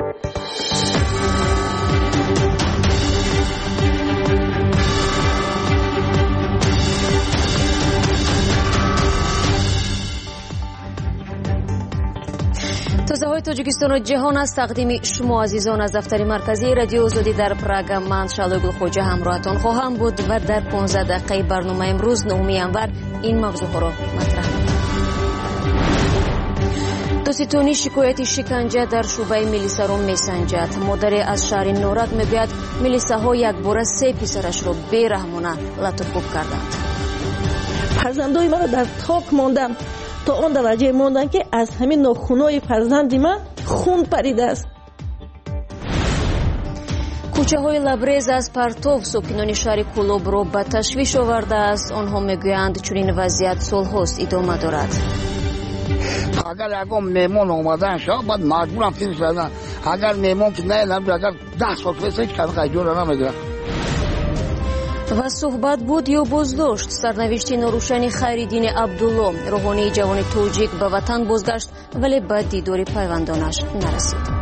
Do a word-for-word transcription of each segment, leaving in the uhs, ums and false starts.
تازه‌های تاجیکستان و جهان از تقدیم شما عزیزان از دفتر مرکزی رادیو آزادی در پراگ. من شعله گلخوجه همراهتان خواهم بود و در پانزده دقیقه برنامه امروز نهم ژانویه این موضوع را مطرح می‌کنیم. دوستانی شکایت شکنجه در شعبه میلیسارون میسنجد. مادر از شهر نورک میگوید میلیساها یک بار سه پسرش را بی‌رحمانه لطف‌کوب کردند. فرزندای مرا در تاک ماندم تا آن درجه ماندن که از همین ناخونای فرزندی من خون پریده است. کوچه های لبریز از پرتو ساکنان شهر کولوب را به تشویش آورده است. آنها میگویند چنین وضعیت سالهاست ادامه دارد. اگر یکم میمون اومدن شب بعد مجبورم فیلم شدن. اگر میمون که نه نمیده اگر ده سال پیش هیچ کس قیجور نمیگیره. و صحبت بود یا بازداشت. سرنوشت نوروشن خیرالدین عبدالله روحانی جوان توجیک به وطن بازگشت ولی به دیدار پیوندانش نرسید.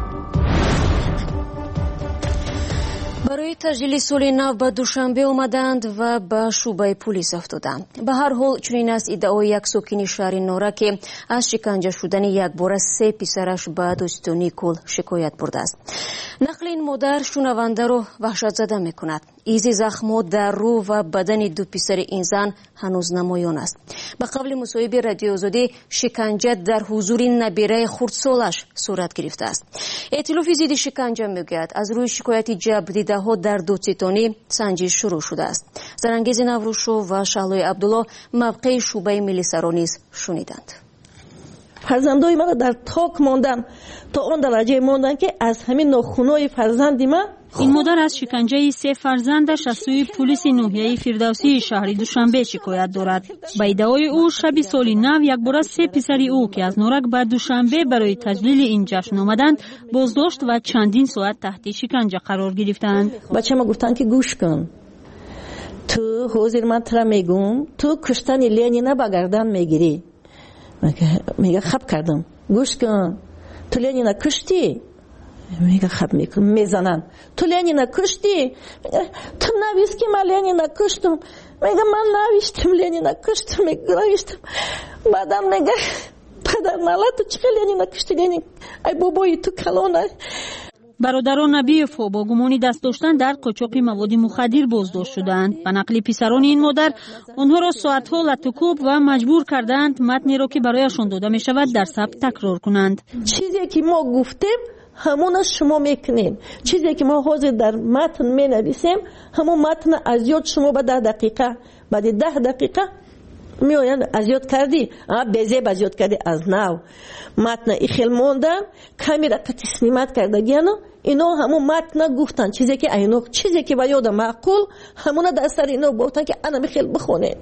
برای تجلیل سال نو به دوشنبه آمدند و به شعبه پلیس افتادند. به هر حال چنین است ادعای یک ساکن شهر نورک که از شکنجه شدن یک بار سه پسرش به دوستانی کل شکایت برده است. نقل این مادر شنونده را وحشت زده می کند. ایزی زخمات در رو و بدن دو پسر این زن هنوز نمایان است. به قبل مصاحبه رادیو آزادی شکنجه در حضور نبیره خردسالش صورت گرفته است. ائتلاف ضد شکنجه میگوید از روی شکایت جبر دیده ها در دادستانی سنجش شروع شده است. زرانگیز نوروشو و شهلای عبدالله موقع شعبه میلیسارا نیز شنیدند. فرزندای مرا در تاک ماندم تا آن درجه ماندن که از همین ناخونای فرزندی من. این مادر از شکنجه سه فرزندش از سوی پلیس ناحیه فردوسی شهر دوشنبه شکایت دارد. با ادعای او شب سال نو یک بار سه پسری او که از نورک به دوشنبه برای تجلیل این جشن آمدند بازداشت و چندین ساعت تحت شکنجه قرار گرفتند. بچه ما گفتن که گوش کن، تو حاضر من ترا میگم تو کشتن لنینا به گردن میگیری. میگه خب کردم. گوش کن، تو لنینا کشتی؟ میگه خب میکنم. میزنن تو لنینا کشتی؟ تو نویس که من لنینا کشتم. میگه من نوشتم لنینا کشتم. میگه نوشتم. بعدم میگه پدر نالا تو چه لنینا کشتی؟ لنین ای بابای تو کلانه. برادران نبیف با گمان دست داشتن در قاچاق مواد مخدر بازداشت شدند. به نقل پسران این مادر آنها را ساعتها لطف‌کوب و مجبور کردند متنی را که برایشان داده می شود در ثبت تکرار کنند. چیزی که ما گفتیم همون شما میکنین. چیزی که ما حاضر در متن می نویسیم همون متن از یاد شما به ده دقیقه بعد ده دقیقه میآیند از یاد کردی بزه از یاد کردی از نو متن ایخیل موندن کمی را تسلیمت کردگیانو اینا همون متن گفتن چیزی که اینو چیزی که به یاد معقول همون در سر اینو گفتن که انا میخیل بخونه.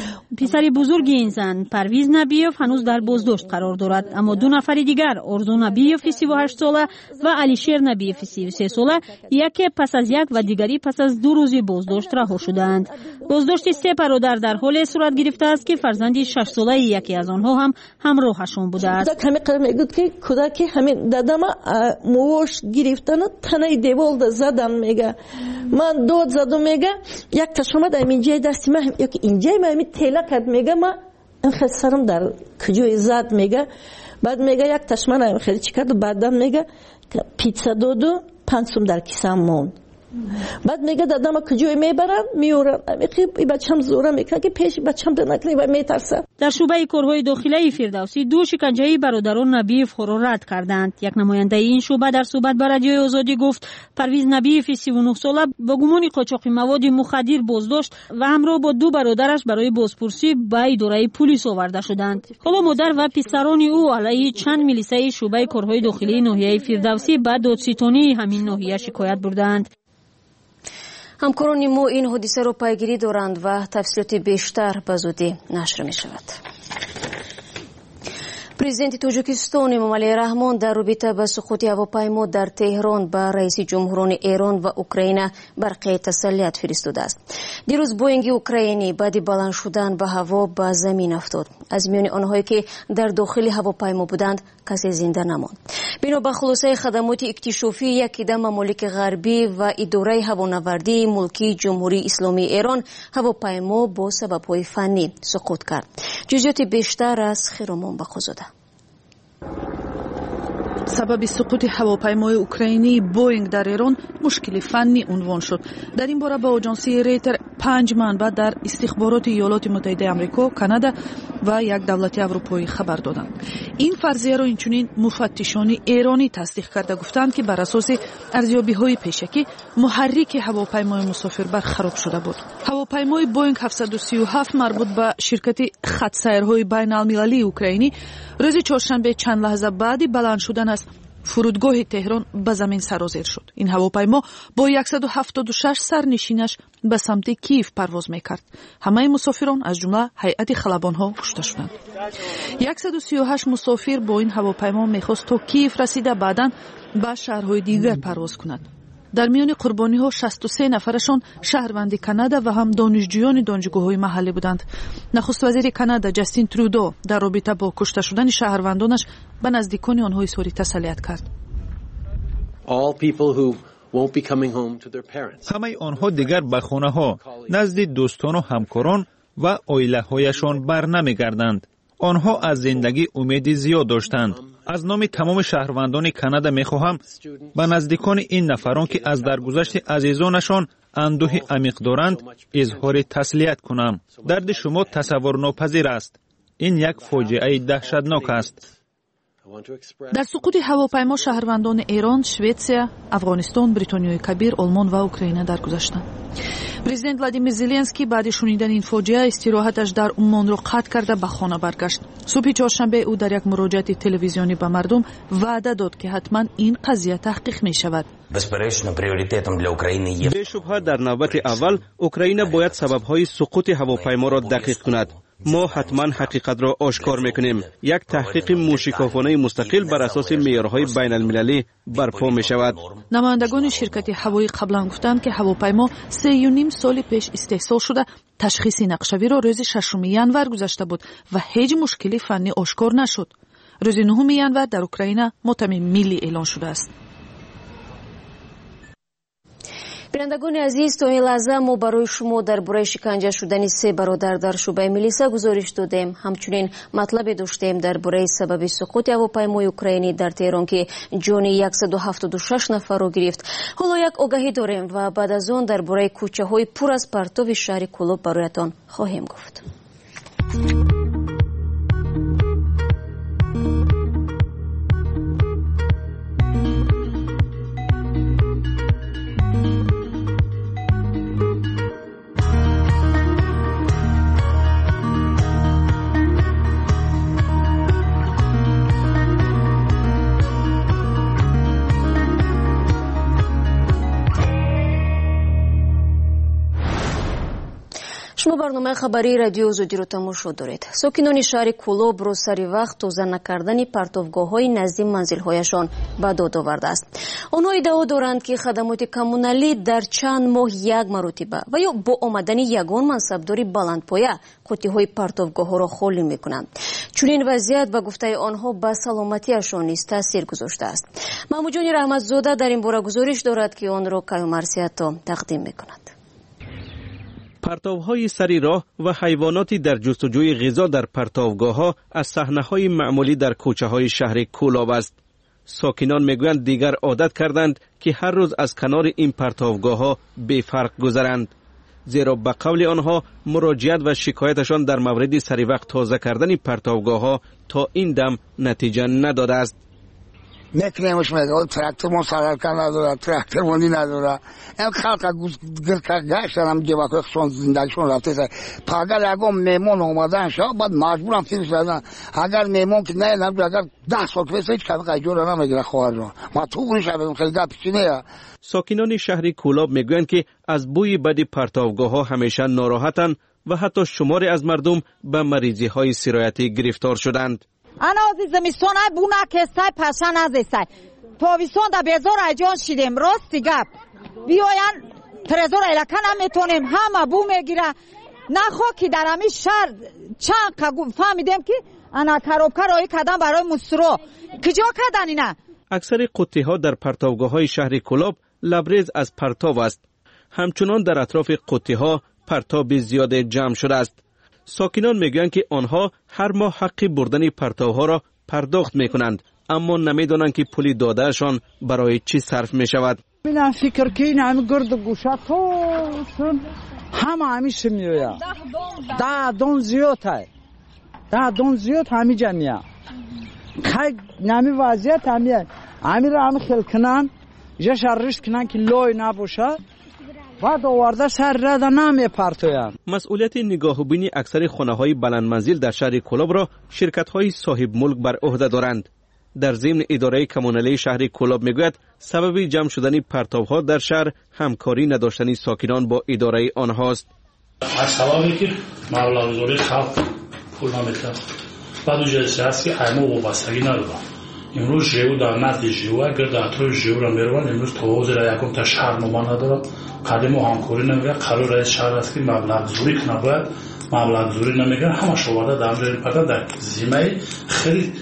پسر بزرگ این زن پرویز نبیف هنوز در بازداشت قرار دارد، اما دو نفر دیگر ارزو نبیف سی و هشت ساله و علیشیر نبیف سی و سه ساله یکی پس از یک و دیگری پس از دو روزی بازداشت رها شدند. بازداشت سه برادر در حال صورت گرفته است که فرزندی شش ساله یکی از آنها هم همراهشان بوده است. همین قرار میگوید که کودک همین دادم موش گرفتن تنه دیوال زدن میگه من داد زدم میگه یک تشمه در اینجا دستی من یک اینجا من تیلا کرد میگه ما این خیلی سرم در کجوی زد میگه بعد میگه یک تشمه نیم خیلی چی کرد بعدم میگه پیتزا دادو پنج سوم در کیسم موند. بعد میگه دادم کجوی میبرن میورن ای بچم زوره میکنه که پیش بچم در نکنی و میترسه. در شعبه کارهای داخلی فردوسی دو شکنجه برادران نبیف را رد کردند. یک نماینده این شعبه در صحبت با رادیو آزادی گفت پرویز نبیف سی و نه ساله با گمان قاچاق مواد مخدر بازداشت و همراه با دو برادرش برای بازپرسی به اداره پلیس آورده شدند. حالا مادر و پسران او علیه چند میلیسای شعبه کارهای داخلی ناحیه فردوسی به دادستانی همین ناحیه شکایت بردند. همکاران ما این حادثه را پیگیری دارند و تفصیلات بیشتر به زودی نشر می شود. президенти тоҷикистон эмомалӣ раҳмон дар робита ба суқути ҳавопаймо дар теҳрон ба раиси ҷумҳурони эрон ва украина барқияи тасаллият фиристодааст. дирӯз боинги украинӣ баъди баланд шудан ба ҳаво ба замин афтод. аз миёни онҳое ки дар дохили ҳавопаймо буданд касе зинда намонд. бино ба хулосаи хадамоти иктишофии якида мамолики ғарбӣ ва идораи ҳавонавардии мулкии ҷумҳурии исломии эрон ҳавопаймо бо сабабҳои фаннӣ суқут кард. ҷузъиёти бештар аз хиромон бақозода. сабаби суқути ҳавопаймои украинии боинг дар эрон мушкили фаннӣ унвон шуд. дар ин бора ба оҷонсии рейтер панҷ манбаъ дар истихбороти иёлоти муттаҳидаи амрико, канада ва як давлати аврупоӣ хабар доданд. ин фарзияро инчунин муфаттишони эронӣ тасдиқ карда гуфтанд, ки бар асоси арзёбиҳои пешакӣ муҳаррики ҳавопаймои мусофирбар хароб шуда буд. ҳавопаймои боинг ҳафтсад و سی و ҳафт марбут ба ширкати хатсайрҳои байналмилалии украинӣ рӯзи чоршанбе чанд лаҳза баъди баланд шудан аз фурудгоҳи теҳрон ба замин сарозер шуд. ин ҳавопаймо бо яксад و ҳафтод و шаш сарнишинаш ба самти Киев парвоз мекард. ҳамаи мусофирон аз ҷумла ҳайати халабонҳо кушта шуданд. яксад و سی و ҳашт мусофир бо ин ҳавопаймо мехост то Киев расида баъдан ба шаҳрҳои дигар парвоз кунад. дар миёни қурбониҳо шасту се нафарашон шаҳрванди Канада ва ҳам донишҷӯёни донишгоҳҳои маҳаллӣ буданд. нахуст вазири Канада Ҷастин Трюдо дар робита бо кушта шудани шаҳрвандонаш ба наздикони онҳо изҳори таsalliят кард. ҳамаи онҳо дигар ба хонаҳо, назди дӯстону ҳамкорон ва оилаҳояшон барнамегарданд. онҳо аз зиндагӣ умеди зиёд доштанд. аз номи тамоми шаҳрвандони Канада мехоҳам ба наздикони ин нафарон, ки аз даргузашти азизонашон андӯҳи амиқ доранд, изҳори таслият кунам. дарди шумо тасаввурнопазир аст. ин як фоҷиаи даҳшатнок аст. дар суқути ҳавопаймо шаҳрвандони Эрон, Шветсия, Афғонистон, Бритониёи Кабир, Олмон ва Украина даргузаштанд. президент Владимир Зеленский баъди шунидани ин фоҷиа истироҳаташ дар Уммонро қатъ карда ба хона баргашт. субҳи чоршанбе ӯ дар як муроҷиати телевизионӣ ба мардум ваъда дод, ки ҳатман ин қазия таҳқиқ мешавад. бешубҳа дар навбати аввал Украина бояд сабабҳои суқути ҳавопайморо дақиқ кунад. мо ҳатман ҳақиқатро ошкор мекунем. як таҳқиқи мушикофонаи мустақил бар асоси меъёрҳои байналмилалӣ барпо мешавад. намояндагони ширкати ҳавоӣ қаблан гуфтанд, ки ҳавопаймо се ю ним соли пеш истеҳсол шуда, ташхиси нақшавиро рӯзи шашуми январ гузашта буд ва ҳеҷ мушкили фаннӣ ошкор нашуд. рӯзи нуҳуми январ дар Украина мотами миллӣ эълон шудааст. бинандагони азиз, то ин лаҳза мо барои шумо дар бораи шиканҷа шудани се бародар дар шӯъбаи милиса гузориш додем. ҳамчунин матлабе доштем дар бораи сабаби суқути ҳавопаймои украинӣ дар Теҳрон, ки ҷони яксад و ҳафтод و шаш нафарро гирифт. ҳоло як огаҳӣ дорем ва баъд аз он дар бораи кӯчаҳои пур аз партови шаҳри Кӯлоб бароятон хоҳем гуфт. шумо барномаи хабарии радиои озодиро тамошо доред. сокинони шаҳри Кӯлобро сари вақт тоза накардани партовгоҳҳои назди манзилҳояшон ба дод овардааст. онҳо иддао доранд, ки хадамоти коммуналӣ дар чанд моҳ як маротиба ва ё бо омадани ягон мансабдори баландпоя қуттиҳои партовгоҳҳоро холӣ мекунанд. чунин вазъият ба гуфтаи онҳо ба саломатиашон низ таъсир гузоштааст. маҳмудҷони раҳматзода дар ин бора гузориш дорад, ки онро каюмарсиято тақдим мекунад. партовҳои сари роҳ ва ҳайвоноти дар ҷустуҷӯи ғизо дар партовгоҳҳо аз саҳнаҳои маъмулӣ дар кӯчаҳои шаҳри Кӯлоб аст. сокинон мегӯянд дигар одат карданд, ки ҳар рӯз аз канори ин партовгоҳҳо бефарқ гузаранд. зеро ба қавли онҳо муроҷиат ва шикояташон дар мавриди сари вақт тоза кардани партовгоҳҳо то ин дам натиҷа надодааст. میکنیمش میگه تراکتور ما سرکار نداره، تراکتور مالی نداره. این خالق گرگ گشتن هم جواب خشون زندگیشون رفته سر. اگر اگه میمون اومدن شب بعد مجبورم فیلم شدن. اگر میمون که نه نمیشه اگر ده سال پیش هیچ کاری کجورا نمیگیره خواهر رو. ما تو اونش هم خیلی گپچینه. ساکنان شهر کولاب میگویند که از بوی بدی پرتوگاه‌ها همیشه ناراحتند و حتی شماری از مردم به مریضی‌های سرایتی گرفتار شدند. анаузи зимистонай буна кестай пашан азестай тобистон да безор айҷон шидем рости гап биёян трезор элака наметонем ҳама бу мегира нахо ки дар ҳами шаҳр чанд фаҳмидем ки ана коробка роҳӣ кардан барои мусро киҷо кардан ина. аксари қуттиҳо дар партовгоҳҳои шаҳри Кӯлоб лабрез аз партов аст. ҳамчунон дар атрофи қуттиҳо партоби зиёде ҷамъ шудааст. сокинон мегӯянд ки онҳо ҳар моҳ ҳаққи бурдани партовҳоро пардохт мекунанд, аммо намедонанд ки пули додаашон барои чӣ сарф мешавад. من فکر که این همه گرد گوشه تو شن همه همیشه میویا ده دون زیاد های ده دون زیاد همی جمعیه که نمی وضعیت همیه همی را همی خیل کنن یه شرش کنن که لوی نباشه بعد آورده سر رده نمی پرتویان. مسئولیت نگاهبینی اکثر خانه های بلند منزل در شهر کولاب را شرکت های صاحب ملک بر عهده دارند. در ضمن اداره کمونالی شهر کولاب میگوید سبب جمع شدن پرتوها در شهر همکاری نداشتن ساکنان با اداره آنهاست. از سببی که مبلغ‌گذاری خلق پول نمیده. بعد جلسه است که ایما وابستگی نداره. امروز ژئو در نزد ژئو اگر در اطراف ژئو را میروند امروز توضیح را یکم تا شهر نما نداره. قدیم همکاری نمیگه قرار رئیس شهر است که مبلغ‌گذاری کنه باید مبلغ‌گذاری نمیگه همه شوارده در پدر در زمینه خیلی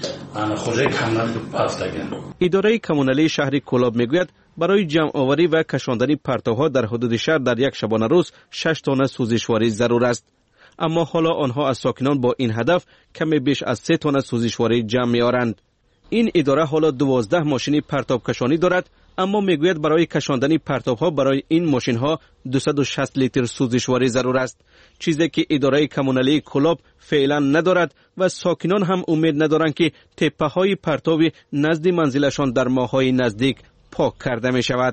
اداره کمونالی شهر کولاب میگوید برای جمع آوری و کشاندن پرتوها در حدود شهر در یک شبانه روز شش تانه سوزشواری ضرور است. اما حالا آنها از ساکنان با این هدف کمی بیش از سه تانه سوزشواری جمع می‌آورند. این اداره حالا دوازده ماشین پرتاب کشانی دارد، اما میگوید برای کشاندن پرتابها برای این ماشین‌ها دویست و شصت لیتر سوزشواری ضرور است، چیزی که اداره کمونالی کولاب فعلا ندارد و ساکنان هم امید ندارند که تپه‌های پرتابی نزد منزلشان در ماه‌های نزدیک پاک کرده می‌شود.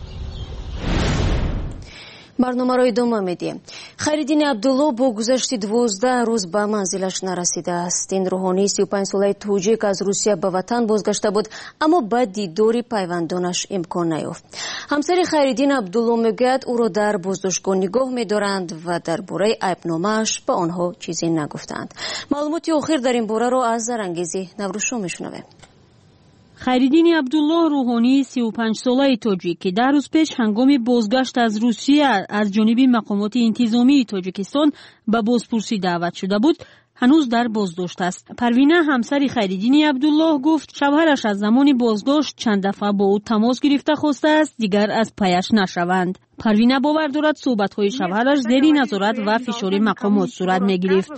барномаро идома медиҳем. Хайриддини Абдулло бо гузашти дувоздаҳ рӯз ба манзилаш нарасидааст. Ин рӯҳонии си و پنج солаи тоҷик аз Русия ба ватан бозгашта буд, аммо ба дидори пайвандонаш имкон наёфт. ҳамсари Хайриддин Абдулло мегӯяд ӯро дар боздоштгоҳ нигоҳ медоранд ва дар бораи айбномааш ба онҳо чизе нагуфтанд. маълумоти охир дар ин бораро аз Зарангези Наврӯзшоҳ мешунавем. хайриддини Абдуллоҳ рӯҳонии си و پنج солаи тоҷик ки дар рӯз пеш ҳангоми бозгашт аз Русия аз ҷониби мақомоти интизомии Тоҷикистон ба бозпурсӣ даъват шуда буд, ҳанӯз дар боздошт аст. Парвина ҳамсари Хайриддини Абдуллоҳ гуфт шавҳараш аз замони боздошт чанд дафъа бо ӯ тамос гирифта хостааст дигар аз паяш нашаванд. Парвина бовар дорад суҳбатҳои шавҳараш зери назорат ва фишори мақомот сурат мегирифт.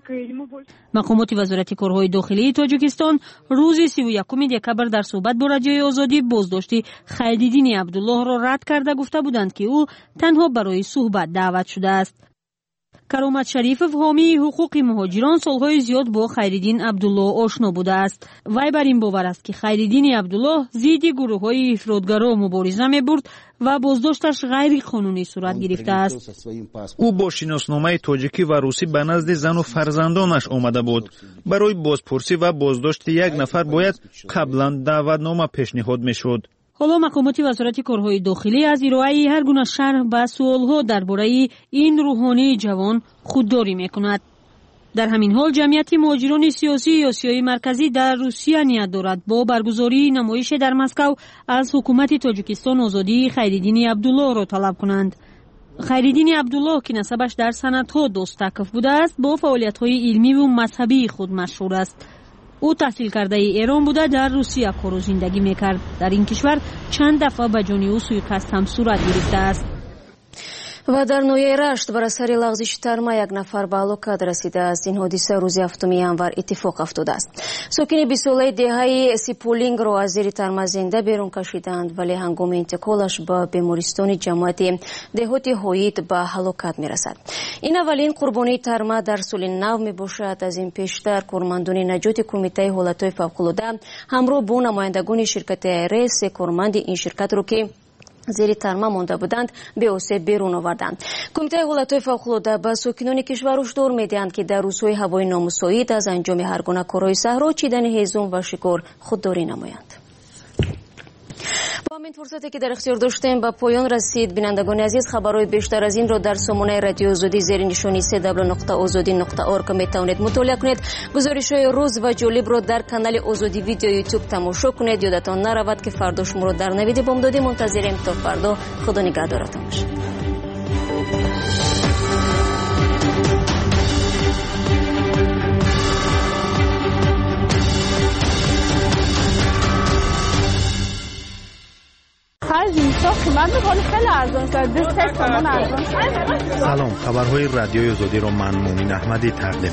мақомоти вазорати корҳои дохилии Тоҷикистон рӯзи си و یکم декабр дар суҳбат бо радиои озодӣ боздошти Хайриддини Абдуллоҳро рад карда гуфта буданд ки ӯ танҳо барои суҳбат даъват шудааст. Каромат Шарифов ҳомии ҳуқуқи муҳоҷирон солҳои зиёд бо Хайриддин Абдуллоҳ ошно будааст. Вай бар ин бовар аст ки Хайриддини Абдуллоҳ зидди гурӯҳҳои ифротгаро мубориза мебурд ва боздошташ ғайриқонунӣ сурат гирифтааст. ӯ бо шиносномаи тоҷикӣ ва русӣ ба назди зану фарзандонаш омада буд. барои бозпурсӣ ва боздошти як нафар бояд қаблан даъватнома пешниҳод мешуд. ҳоло мақомоти вазорати корҳои дохилӣ аз ироаи ҳар гуна шарҳ ба суолҳо дар бораи ин рӯҳонии ҷавон худдорӣ мекунад. дар ҳамин ҳол ҷамъияти муҳоҷирони сиёсии Осиёи марказӣ дар Русия ният дорад бо баргузории намоише дар Москав аз ҳукумати Тоҷикистон озодии Хайриддини Абдуллоҳро талаб кунанд. Хайриддини Абдуллоҳ ки насабаш дар санадҳо достаков будааст, бо фаъолиятҳои илмиву мазҳабии худ машҳур аст. ӯ таҳсил кардаи Эрон буда дар Русия кору зиндагӣ мекард. дар ин кишвар чанд дафъа ба ҷони ӯ суиқасд ҳам сурат гирифтааст. ва дар ноҳияи Рашт бар асари лағзиши тарма як нафар ба ҳалокат расидааст. ин ҳодиса рӯзи ҳафтуми январ иттифоқ афтодааст. сокини бист солаи деҳаи Сиполингро аз зери тарма зинда берун кашиданд, вале ҳангоми интиқолаш ба бемористони ҷамоати деҳоти Ҳоид ба ҳалокат мерасад. ин аввалин қурбонии тарма дар соли нав мебошад. аз ин пештар кормандони наҷоти кумитаи ҳолатҳои фавқулода ҳамроҳ бо намояндагони ширкати Айрес се корманди ин ширкатро ки зери тарма монда буданд беосеб берун оварданд. кумитаи ҳолатҳои фавқулода ба сокинони кишвар ҳушдор медиҳанд ки дар рӯзҳои ҳавои номусоид аз анҷоми ҳар гуна корҳои саҳро, чидани ҳезум ва шикор худдорӣ намоянд. با همین فرصتی که در اختیار داشتیم به پایان رسید. بینندگان عزیز، خبرهای بیشتر از این را در سامانه رادیو آزادی زیر نشانی سه دبلیو نقطه آزادی نقطه اورگ می توانید مطالعه کنید. گزارش‌های روز و جالب را در کانال آزادی ویدیو یوتیوب تماشا کنید. یادتان نرود که فردا شما را در نوید بامدادی منتظریم. تا فردا، خدا نگهدارتان باشد. سلام، خبرهای رادیوی آزادی رو من مومن احمدی تقدیم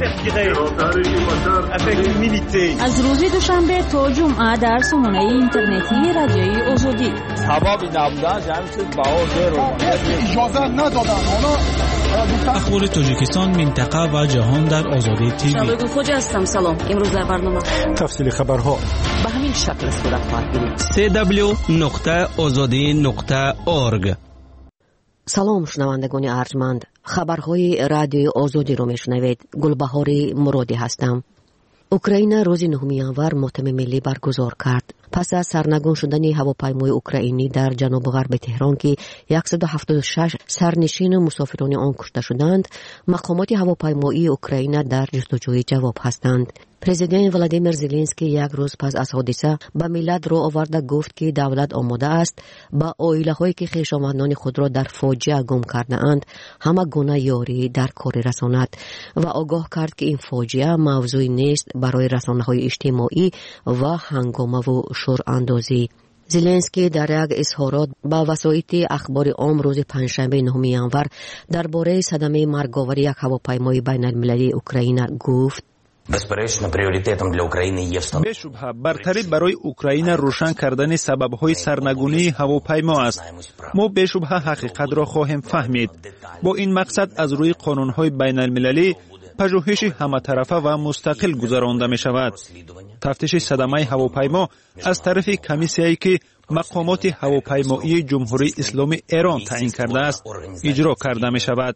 از روز دوشنبه تا جمعه در سامانه اینترنتی رادیوی آزادی. سببی نبودن جمعیت بهار رو اجازه ندادن. اخبار تاجیکستان، منطقه و جهان در آزادی تیوی. شبگون خوجا هستم. سلام. امروز در برنامه تفصیل خبرها به همین شکل صورت خواهد گرفت. سه دبلیو نقطه آزادی نقطه اورگ. سلام شنوندگان ارجمند، خبرهای رادیوی آزادی رو میشنوید. گلبهاری مرادی هستم. اوکراین روز نهم ژانویه مؤتمر ملی برگزار کرد. پس از سرنگون شدن هواپیمای اوکراینی در جنوب غرب تهران که صد و هفتاد و شش سرنشین و مسافران آن کشته شدند، مقامات هواپیمایی اوکراین در جستجوی جواب هستند. پرزیدنت ولادیمیر زلنسکی یک روز پس از حادثه به ملت رو آورده گفت که دولت آماده است با عائله‌هایی که خویشاوندان خود را در فاجعه گم کرده اند همه گونه یاری در کار رساند و آگاه کرد که این فاجعه موضوعی نیست برای رسانه‌های اجتماعی و هنگامه و شور اندازی. زلنسکی در یک اظهارات با وسایل اخبار عام روز پنجشنبه نهم ژانویه درباره صدمه مرگاور یک هواپیمای بین‌المللی اوکراین گفت: безперечно пріоритетом для України є встановлення. بشبه برتری برای اوکراین روشن کردن سبب‌های سرنگونی هواپیما است. ما بشبه حقیقت را خواهیم فهمید. با این مقصد از روی قانون‌های بین‌المللی پژوهش همه طرفه و مستقل گذرانده می شود. تفتیش صدمه هواپیما از طرف کمیسیایی که مقامات هواپیمایی جمهوری اسلامی ایران تعیین کرده است اجرا کرده می شود.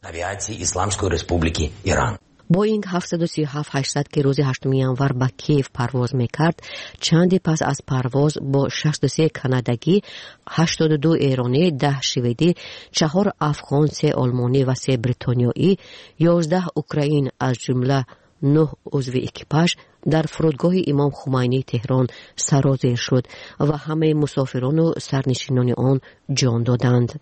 بوینگ هفتصد و سی و هفت هشتصد که روز هشتم ژانویه به کیف پرواز میکرد، چندی پس از پرواز با شصت و سه کانادایی، هشتاد و دو ایرانی، ده شوئدی، چهار افغان، سه آلمانی و سه بریتانیایی، یازده اوکراین از جمله نه عضو اکیپاژ در فرودگاه امام خمینی تهران سرازیر شد و همه مسافران و سرنشینان آن جان دادند.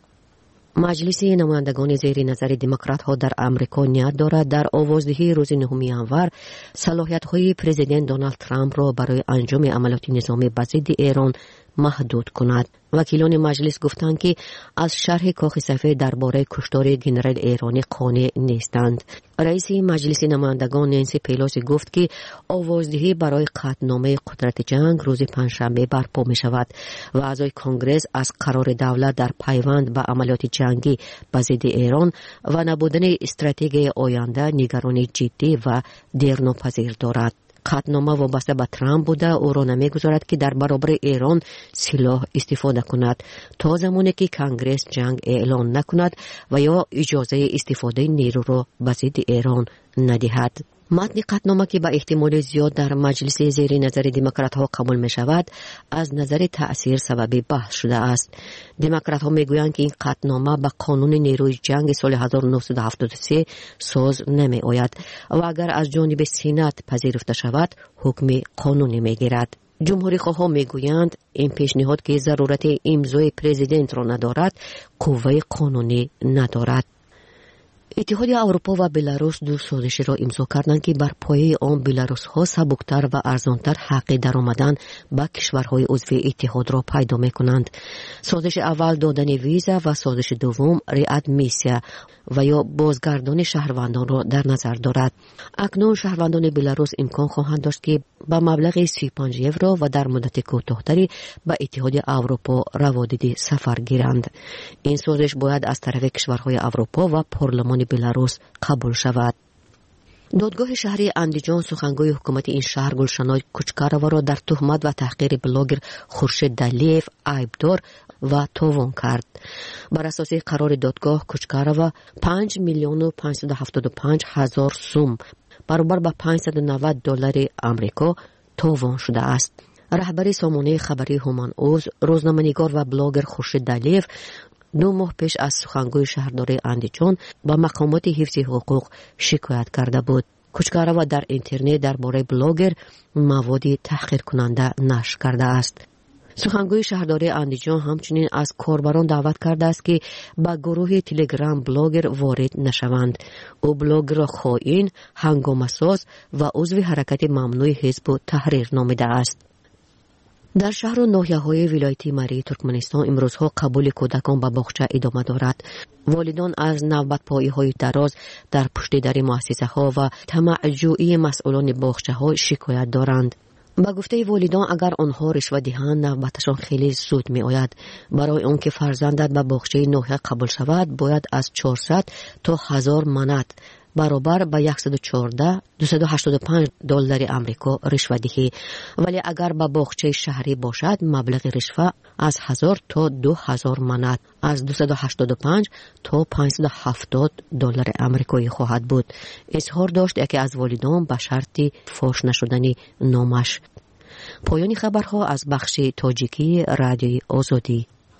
مجلس نمایندگان زیر نظر دموکرات ها در امریکا نیت دارد در آوازدهی روز نهم ژانویه صلاحیت های پرزیدنت دونالد ترامپ را برای انجام عملیات نظامی به ضد ایران محدود کند. وکیلان مجلس گفتند که از شرح کاخ سفید درباره کشتار ژنرال ایرانی قانع نیستند. رئیس مجلس نمایندگان نانسی پیلوسی گفت که آوازدهی برای قطعنامه قدرت جنگ روز پنجشنبه برپا می شود و اعضای کنگره از قرار دولت در پیوند به عملیات جنگی به ضد ایران و نبودن استراتژی آینده نگرانی جدی و دیرناپذیر دارد. قطعنامه وابسته به ترامپ بوده او را نمیگذارد که در برابر ایران سلاح استفاده کند تا زمانی که کنگره جنگ اعلان نکند و یا اجازه استفاده نیرو را به ضد ایران ندهد. متن قطعنامه که به احتمال زیاد در مجلس زیر نظر دموکرات ها قبول می شود از نظر تأثیر سبب بحث شده است. دموکرات ها می گویند که این قطعنامه به قانون نیروی جنگ سال هزار و نهصد و هفتاد و سه ساز نمی آید و اگر از جانب سینات پذیرفته شود حکم قانونی می گیرد. جمهوری خواه می گویند این پیشنهاد که ضرورت امضای پرزیدنت را ندارد قوه قانونی ندارد. اتحاد اروپا و بلاروس دو سازشی را امضا کردند که بر پایه آن بلاروس ها سبکتر و ارزانتر حق درآمدن به کشورهای عضو اتحاد را پیدا می کنند. سازش اول دادن ویزا و سازش دوم ریادمیسیا و یا بازگردان شهروندان را در نظر دارد. اکنون شهروندان بلاروس امکان خواهند داشت که با مبلغ سی و پنج یورو و در مدت کوتاه‌تری به اتحاد اروپا روادید سفر گیرند. این سازش باید از طرف کشورهای اروپا و پارلمان بلاروس قبول شود. دادگاه شهری اندیجان سخنگوی حکومت این شهر گلشنای کوچکاروا را در تهمت و تحقیر بلاگر خورشید دلیف عیبدار و تاوان کرد. بر اساس قرار دادگاه کوچکاروا پنج میلیون و پانصد و هفتاد و پنج هزار سوم برابر با پانصد و نود دلار آمریکا تاوان شده است. раҳбари сомонаи хабарии ҳуман-оз рознаманигор ва блогер хуршид далиев ду моҳ пеш аз сухангӯи шаҳрдории андиҷон ба мақомоти ҳифзи ҳуқуқ шикоят карда буд. кучкарава дар интернет дар бораи блогер маводи таҳқиркунанда нашр кардааст. сухангӯи шаҳрдории андиҷон ҳамчунин аз корбарон даъват кардааст ки ба гурӯҳи телеграм блогер ворид нашаванд. ӯ блогерро хоин, ҳангомасоз ва узви ҳаракати мамнӯи ҳизбу таҳрир номидааст. дар шаҳру ноҳияҳои вилояти марии туркманистон имрӯзҳо қабули кӯдакон ба боғча идома дорад. волидон аз навбатпоиҳои дароз дар пуштидари муассисаҳо ва тамаъҷӯии масъулони боғчаҳо шикоят доранд. ба гуфтаи волидон, агар онҳо ришват диҳанд, навбаташон хеле зуд меояд. барои он ки фарзандат ба боғчаи ноҳия қабул шавад, бояд аз чорсад то ҳазор манат баробар ба яксаду чордаҳ дусаду ҳаштоду панҷ доллари амрико ришват диҳӣ. вале агар ба боғчаи шаҳрӣ бошад, маблағи ришва аз ҳазор то ду ҳазор манат, аз дусаду ҳаштоду панҷ то панҷсаду ҳафтод доллари амрикоӣ хоҳад буд. изҳор дошт яке аз волидон ба шарти фош нашудани номаш. поёни хабарҳо аз бахши тоҷикии радиои озодӣ.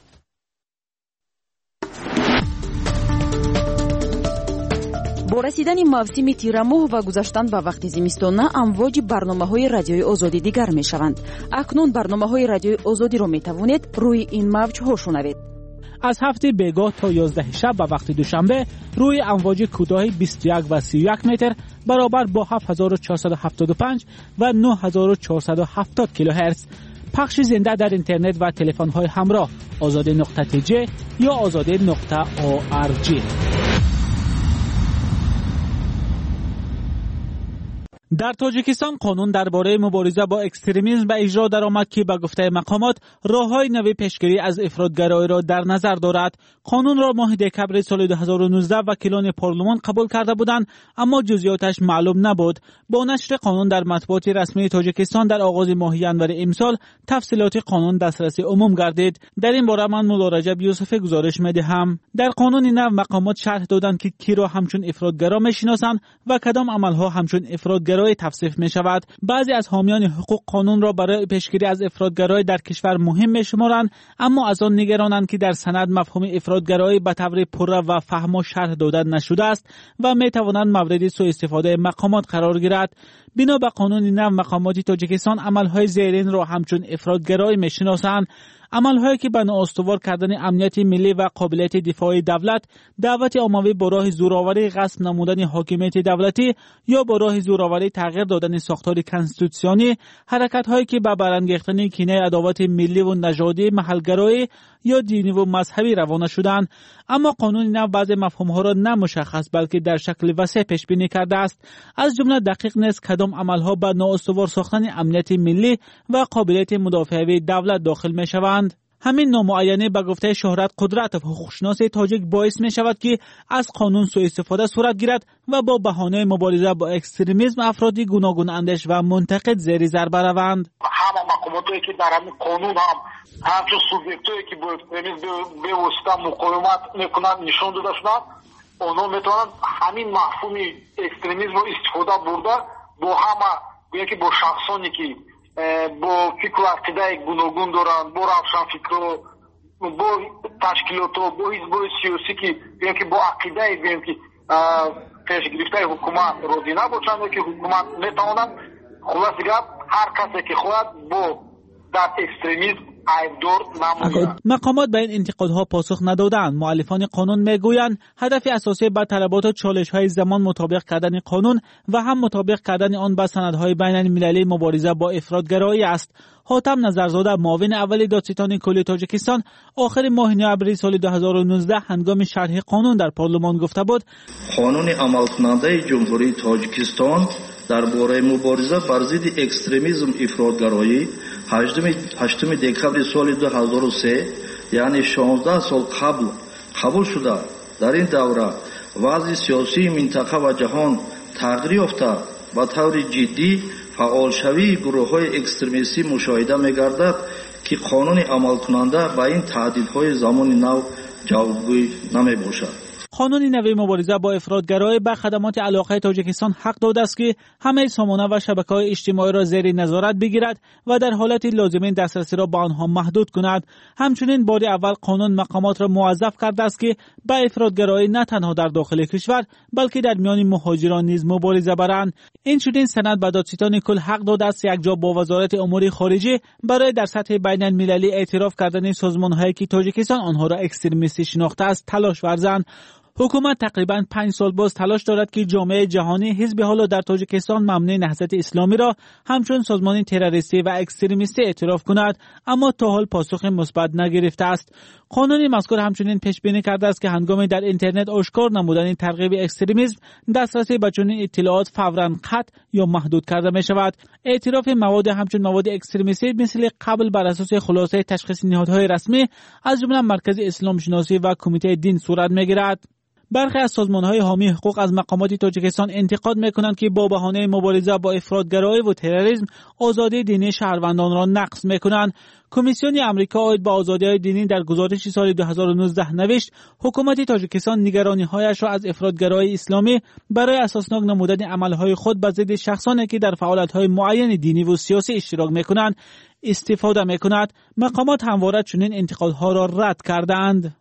бо расидани мавсими тирамоҳ ва гузаштан ба вақти зимистона амвоҷи барномаҳои радиои озодӣ дигар мешаванд. акнун барномаҳои радиои озодиро метавонед рӯи ин мавҷҳо шунавед. از هفته بیگاه تا یازده شب به وقت دوشنبه روی امواج کوتاه بیست و یک و سی و یک متر برابر با هفت هزار و چهارصد و هفتاد و پنج و نه هزار و چهارصد و هفتاد کیلوهرتز. پخش زنده در اینترنت و تلفن‌های همراه آزاده نقطه تی جی یا آزاده نقطه او آر جی. در تاجیکستان قانون درباره مبارزه با اکستریمیسم به اجرا درآمد که به گفته مقامات راه‌های نوی پیشگیری از افراطگرایی را در نظر دارد. قانون را ماه دکمبر سال دو هزار و نوزده وکیلان پارلمان قبول کرده بودند، اما جزئیاتش معلوم نبود. با نشر قانون در مطبوعات رسمی تاجیکستان در آغاز ماه ژانویه امسال تفصیلات قانون دسترسی عموم گردید. در این باره من مولا رجب یوسف گزارش می‌دهم. در قانون نو مقامات شرح دادند که کی را همچون افراطگرا می‌شناسند و کدام عملها همچون افراطگرایی توصیف می شود. بعضی از حامیان حقوق قانون را برای پیشگیری از افراطگرایی در کشور مهم می شمارند، اما از آن نگرانند که در سند مفهوم افراطگرایی به طور پره و فهم و شرح داده نشده است و می توانند مورد سوء استفاده مقامات قرار گیرد. بنا به قانون نو مقامات تاجیکستان عملهای زیرین را همچون افراطگرایی می شناسند. عملهایی که به نااستوار کردن امنیت ملی و قابلیت دفاعی دولت، دعوت عمومی با راه زورآوری غصب نمودن حاکمیت دولتی یا با راه زورآوری تغییر دادن ساختار کنستیتوسیونی، حرکت‌هایی که به برانگیختن کینه عداوت ملی و نژادی، محلگرایی یا دینی و مذهبی روانه شدند. اما قانون نو بعض مفهوم‌ها را نه مشخص بلکه در شکل وسیع پیش بینی کرده است. از جمله دقیق نیست کدام عملها به نااستوار ساختن امنیت ملی و قابلیت مدافعه دولت داخل می‌شوند. همین نامعینه به گفته شهرت قدرت حقوقشناس تاجیک باعث می شود که از قانون سوء استفاده صورت گیرد و با بهانه مبارزه با اکستریمیسم افرادی گوناگون اندیش و منتقد زیر ضربه روند. همه مقاماتی که در همین قانون هم همچون سوبیکتایی که با اکستریمیسم به واسطه مقاومت میکنند نشان داده شدند، آنها میتوانند همین مفهوم اکستریمیسم رو استفاده برده با همه یکی با شخصانی که با فکر و عقیده گوناگون دارند، با روشن فکر، با تشکیلات و با حزب‌های سیاسی که بیان که با عقیده بیان که پیش گرفته حکومت راضی نباشند که حکومت میتواند خلاص گپ هر کسی که خواهد با در اکستریمیسم مقامات به این انتقادها پاسخ ندادند. مؤلفان قانون میگویند هدف اساسی به طلبات و چالش‌های زمان مطابق کردن قانون و هم مطابق کردن آن با سندهای بین المللی مبارزه با افراطگرایی است. حاتم نظرزاده معاون اول دادستان کلی تاجیکستان آخر ماه نوامبر سال دو هزار و نوزده هنگام شرح قانون در پارلمان گفته بود قانون عملکننده جمهوری تاجیکستان درباره مبارزه بر ضد اکستریمیسم افراطگرایی هشتم دکمبر سال دو هزار و سه یعنی شانزده سال قبل قبول شده. در این دوره وضع سیاسی منطقه و جهان تغییر یافته و طور جدی فعالشوی گروه‌های اکستریمیستی مشاهده می‌گردد که قانون عمل کننده با این تعدیل‌های زمان نو جوابگوی نمی‌باشد. قانون نوی مبارزه با افراطگرایی به خدمات علاقه تاجیکستان حق داده است که همه سامانه و شبکه‌های اجتماعی را زیر نظارت بگیرد و در حالت لازمین دسترسی را به آنها محدود کند. همچنین بار اول قانون مقامات را موظف کرده است که به افراطگرایی نه تنها در داخل کشور بلکه در میان مهاجران نیز مبارزه برند. این چنین سند به دادستان کل حق داده است یک جا با وزارت امور خارجه برای در سطح بین المللی اعتراف کردن سازمان‌هایی که تاجیکستان آنها را اکستریمیستی شناخته است تلاش ورزند. حکومت تقریباً پنج سال باز تلاش دارد که جامعه جهانی حزب حالا در تاجیکستان ممنوع نهضت اسلامی را همچون سازمان تروریستی و اکستریمیستی اعتراف کند، اما تا حال پاسخ مثبت نگرفته است. قانون مذکور همچنین پیش بینی کرده است که هنگام در اینترنت آشکار نمودن ترغیب اکستریمیسم دسترسی به چنین اطلاعات فوراً قطع یا محدود کرده می شود. اعتراف مواد همچون مواد اکستریمیستی مثل قبل بر اساس خلاصه تشخیص نهادهای رسمی از جمله مرکز اسلام شناسی و کمیته دین صورت می گیرد. برخی از سازمان‌های حامی حقوق از مقامات تاجیکستان انتقاد می‌کنند که با بهانه مبارزه با افراطگرایی و تروریسم آزادی دینی شهروندان را نقض می‌کنند. کمیسیون آمریکا عاید به آزادی‌های دینی در گزارش سال دو هزار و نوزده نوشت حکومت تاجیکستان نگرانی‌هایش را از افراطگرایی اسلامی برای اساسناک نمودن عمل‌های خود به ضد شخصانی که در فعالیت‌های معین دینی و سیاسی اشتراک می‌کنند استفاده می‌کند. مقامات همواره چنین انتقادها را رد کردند.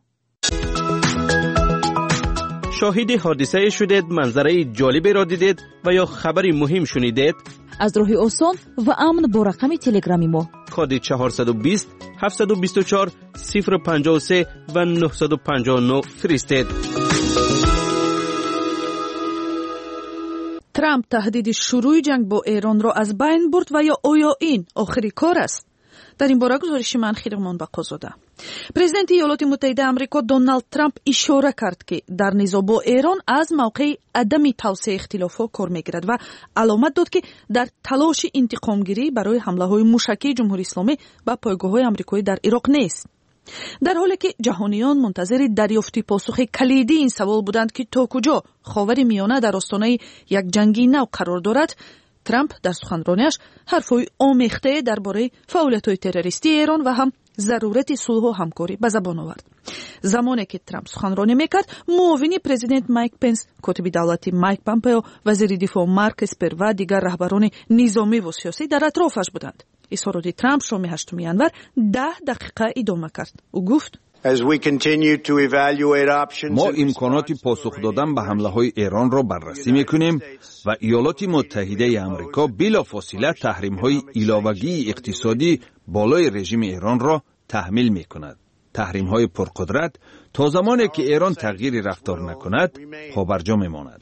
شاهد حادثه شدید، منظره جالبی را دیدید و یا خبری مهم شنیدید؟ از راه آسان و امن با رقم تلگرامی ما کد چهارصد و بیست هفتصد و بیست و چهار صفر پنجاه و سه و نهصد و پنجاه و نه فرستید. ترامپ تهدید شروع جنگ با ایران را از بین برد و یا آیا این آخری کار است؟ در این باره گزارش من خیرمان بقازاده. پرزیدنت ایالات متحده آمریکا دونالد ترامپ اشاره کرد که در نزاع با ایران از موقع عدم توسعه اختلافات کار میگیرد و علامت داد که در تلاش انتقامگیری برای حمله های موشکی جمهوری اسلامی به پایگاه های آمریکایی در عراق نیست. در حالی که جهانیان منتظر دریافت پاسخ کلیدی این سوال بودند که تا کجا خاورمیانه در آستانه یک جنگی نو قرار دارد، ترامپ در سخنرانیش حرفهای آمیخته درباره فعالیت‌های تروریستی ایران و هم ضرورت صلح و همکاری به زبان آورد. زمانی که ترامپ سخنرانی میکرد، معاون پرزیدنت مایک پنس، کاتب دولتی مایک پامپئو، وزیر دفاع مارک اسپر و دیگر رهبران نظامی و سیاسی در اطرافش بودند. اظهارات ترامپ شام هشتم ژانویه ده دقیقه ادامه کرد. او گفت: ما امکانات پاسخ دادن به حمله های ایران را بررسی میکنیم و ایالات متحده آمریکا بلافاصله تحریم های علاوگی اقتصادی بالای رژیم ایران را تحمیل میکند. تحریم های پرقدرت تا زمانی که ایران تغییری رفتار نکند پابرجا میماند.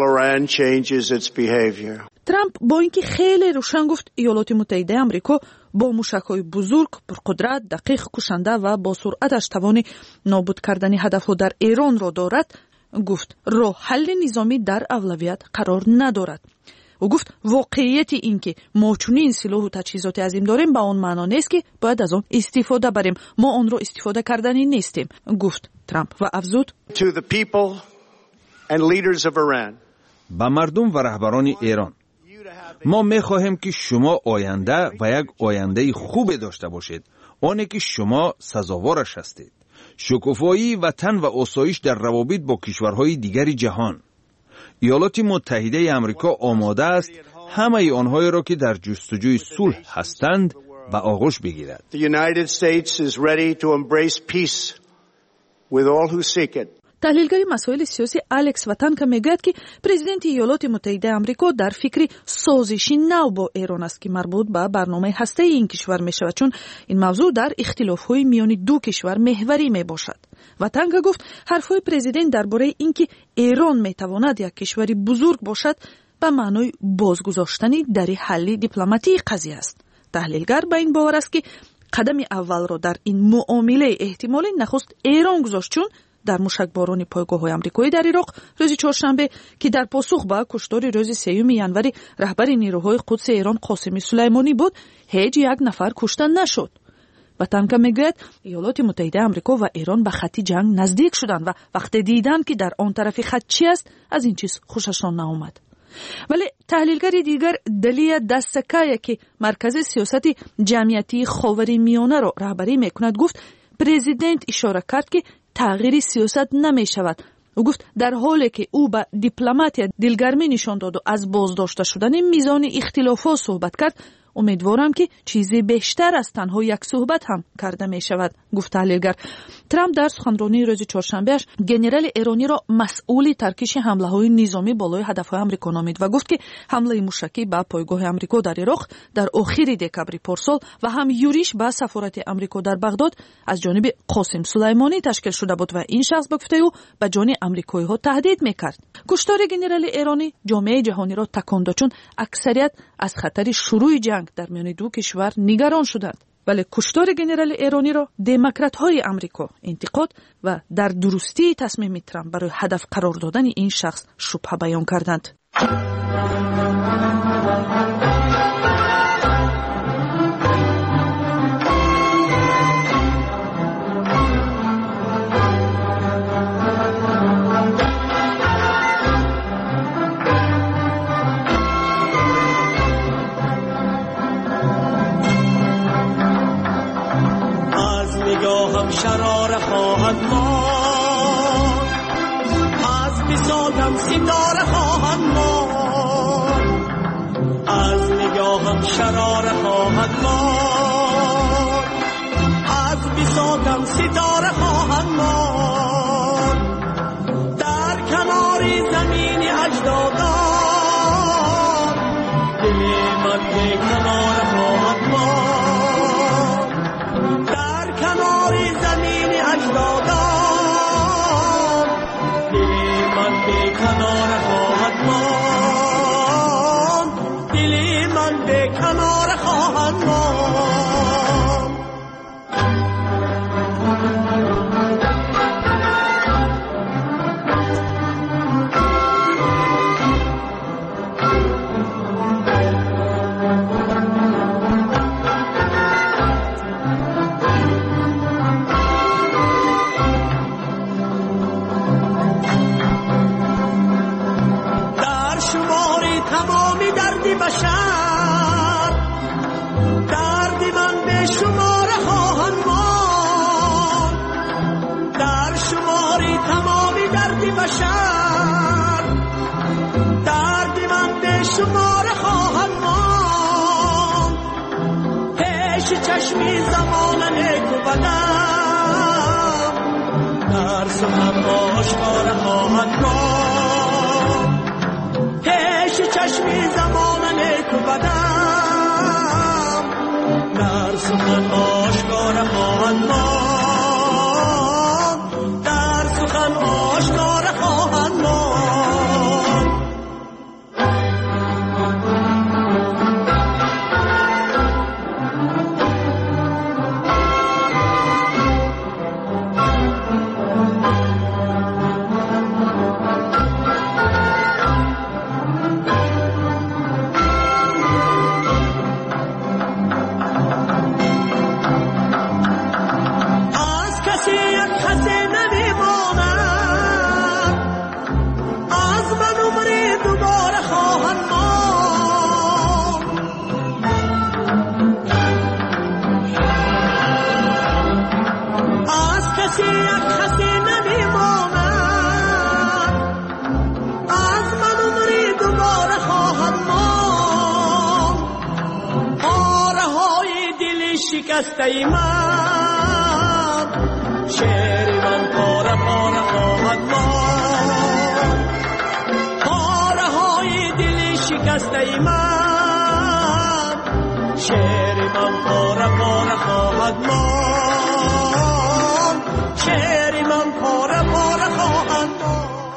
ترامپ با اینکه خیلی روشن گفت ایالات متحده آمریکا با موشک‌های بزرگ، پرقدرت، دقیق کشنده و با سرعتش توان نابود کردن هدف‌ها در ایران را دارد، گفت راه حل نظامی در اولویت قرار ندارد. او گفت واقعیت این که ما چنین سلاح و تجهیزات عظیم داریم به آن معنا نیست که باید از آن استفاده بریم. ما آن را استفاده کردنی نیستیم، گفت ترامپ و افزود: به مردم و رهبران ایران ما می‌خواهیم که شما آینده و یک آینده خوب داشته باشید، آنی که شما سزاوارش هستید. شکوفایی وطن و آسایش در روابط با کشورهای دیگر جهان. ایالات متحده آمریکا آماده است همه آنهایی را که در جستجوی صلح هستند به آغوش بگیرد. تحلیلگر مسائل سیاسی الکس وطنکا میگوید که پرزیدنت ایالات متحده آمریکا در فکر سازشی نو با ایران است که مربوط به برنامه هسته‌ای این کشور می شود، چون این موضوع در اختلاف‌های میان دو کشور محوری می باشد. وطنکا گفت حرف‌های پرزیدنت درباره اینکه ایران می تواند یک کشوری بزرگ باشد به معنای بازگذاشتن در حل دیپلماتی قضیه است. تحلیلگر به این باور است که قدم اول را در این معامله احتمالی نخست ایران گذاشت، چون در موشکباران پایگاه‌های آمریکایی در عراق روز چهارشنبه که در پاسخ به کشتار روز سوم ژانویه رهبر نیروهای قدس ایران قاسم سلیمانی بود، هیچ یک نفر کشته نشد. وطنکا میگوید ایالات متحده آمریکا و ایران به خط جنگ نزدیک شدند و وقتی دیدند که در آن طرف خط چی است، از این چیز خوششان نآمد. ولی تحلیلگر دیگر دلیل دستکایی که مرکز سیاست جمعیتی خاورمیانه را رهبری میکند گفت پرزیدنت اشاره کرد که تغییر سیاست نمی شود ӯ гуфт дар ҳоле ки ӯ ба дипломатия дилгармӣ нишон доду аз боздошта шудани мизони ихтилофот суҳбат кард, умедворам ки чизи бештар аз танҳо як суҳбат ҳам карда мешавад, гуфт таҳлилгар. Трамп дар суханронии рӯзи чоршанбеаш генерали эрониро масъули таркиши ҳамлаҳои низомӣ болои ҳадафҳои амрико номид ва гуфт ки ҳамлаи мушакӣ ба пойгоҳи амрико дар ироқ дар охири декабри порсол ва ҳам юриш ба сафорати амрико дар бағдод аз ҷониби қосим сулаймонӣ ташкил шуда буд ва ин шахс ба гуфтаи ӯ ба ҷони амрикоиҳо таҳдид мекард. куштори генерали эронӣ ҷомеаи ҷаҳониро таконда, чун аксарият аз хатари шурӯи ҷанг дар миёни ду кишвар нигарон шуданд. вале куштори генерали эрониро демократҳои амрико интиқод ва дар дурустии тасмими Трамп барои ҳадаф қарор додани ин шахс шубҳа баён карданд. نگاهم شراره خواهد ماند، از بساطم ستاره خواهد ماند، از نگاهم شراره خواهد ماند، از بساطم ستاره خواهد ماند، در کنار زمین اجدادان دل من به کنار خواهد ماند، زمین اجدادان دل من به کنار خواهد ماند، دل من به کنار خواهد ماند. بشر درد من به شمار خواهد ماند، در شمار تمام درد بشر درد من به شمار خواهد ماند، پیش چشمی زمان نیک و بدم در سخن آشکار خواهد ماند، پیش چشمی زمان نیک و بدم در سخن آشکار خواهد ماند، در سخن آشکار خواهد ماند. شکسته من شعر من پاره پاره خواهد ماند، پاره های دل شکسته من شعر من پاره پاره خواهد ماند، شعر من پاره پاره خواهد ماند.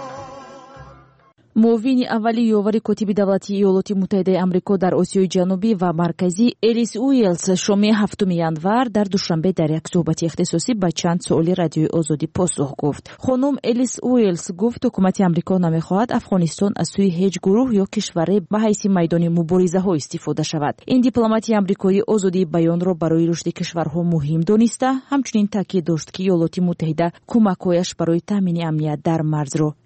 муовини аввали ёвари котиби давлати иёлоти муттаҳидаи амрико дар осиёи ҷанубӣ ва марказӣ Элис Уилс шоми ҳафтуми январ дар душанбе дар як суҳбати ихтисосӣ ба чанд суоли радиои озодӣ посух гуфт. хонум Элис Уилс гуфт ҳукумати амрико намехоҳад Афғонистон аз сӯи ҳеҷ гурӯҳ ё кишваре ба ҳайси майдони муборизаҳо истифода шавад. ин дипломатии амрикоӣ озодии баёнро барои рушди кишварҳо муҳим дониста, ҳамчунин таъкид дошт ки иёлоти муттаҳида кӯмакҳояш барои таъмини амният дар марзро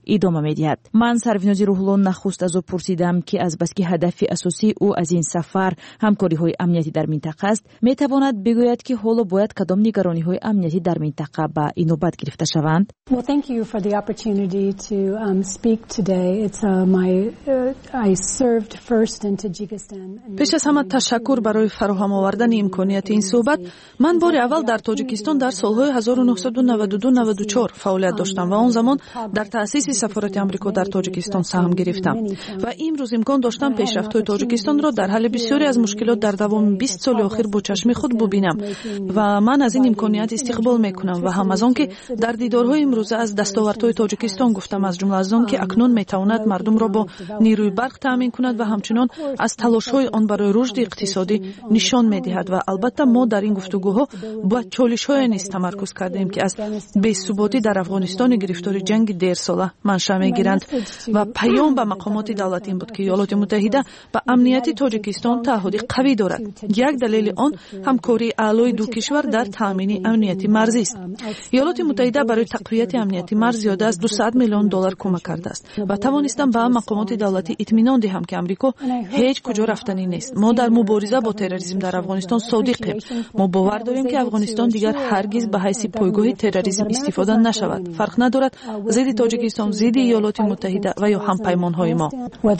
идома медиҳад. ман сарвинози рӯҳулло нахуст аз ӯ пурсидам ки азбаски ҳадафи асосии ӯ аз ин сафар ҳамкориҳои амнияти дар минтақа аст, метавонад бигӯяд ки ҳоло бояд кадом нигарониҳои амнияти дар минтақа ба инобат гирифта шаванд? Well, thank you for the opportunity to um, speak today. It's uh, my uh, I served first in Tajikistan. пеш аз ҳама ташаккур барои фароҳам овардани имконияти ин суҳбат. Ман бори аввал дар тоҷикистон дар солҳои ҳазору нуҳсаду наваду ду наваду чор фаъолият доштам ва он замон дар таъсиси сафорати амрико дар тоҷикистон саҳм гирифтам ва имрӯз имкон доштам пешрафтҳои тоҷикистонро дар ҳалли бисёре аз мушкилот дар давоми бист соли охир бо чашми худ бубинам ва ман аз ин имконият истиқбол мекунам ва ҳам аз он ки дар дидорҳои имрӯза аз дастовардҳои тоҷикистон гуфтам, аз ҷумла аз он ки акнун метавонад мардумро бо нирӯи барқ таъмин кунад ва ҳамчунон аз талошҳои он барои рушди иқтисодӣ нишон медиҳад ва албатта мо дар ин гуфтугӯҳо ба чолишҳое низ тамаркуз кардем ки аз бесуботӣ дар афғонистони гирифтори ҷанги дерсола маншаъ мегиранд ва паём ба мақомоти давлатӣ ин буд ки иёлоти муттаҳида ба амнияти тоҷикистон таъҳуди қавӣ дорад. як далели он ҳамкории аълои ду кишвар дар таъмини амнияти марзист. иёлоти муттаҳида барои тақвияти амнияти марз зиёда аз дусад миллион доллар кӯмак кардааст ва тавонистам ба мақомоти давлатӣ итминон диҳам ки амрико ҳеҷ куҷо рафтанӣ нест. мо дар мубориза бо терроризм дар афғонистон содиқем. мо бовар дорем ки афғонистон дигар ҳаргиз ба ҳайси пойгоҳи терроризм истифода нашавад. фарқ надорад зидди тоҷикистон, зидди иёлоти муттаҳида ва ё ҳампаймонҳои мо.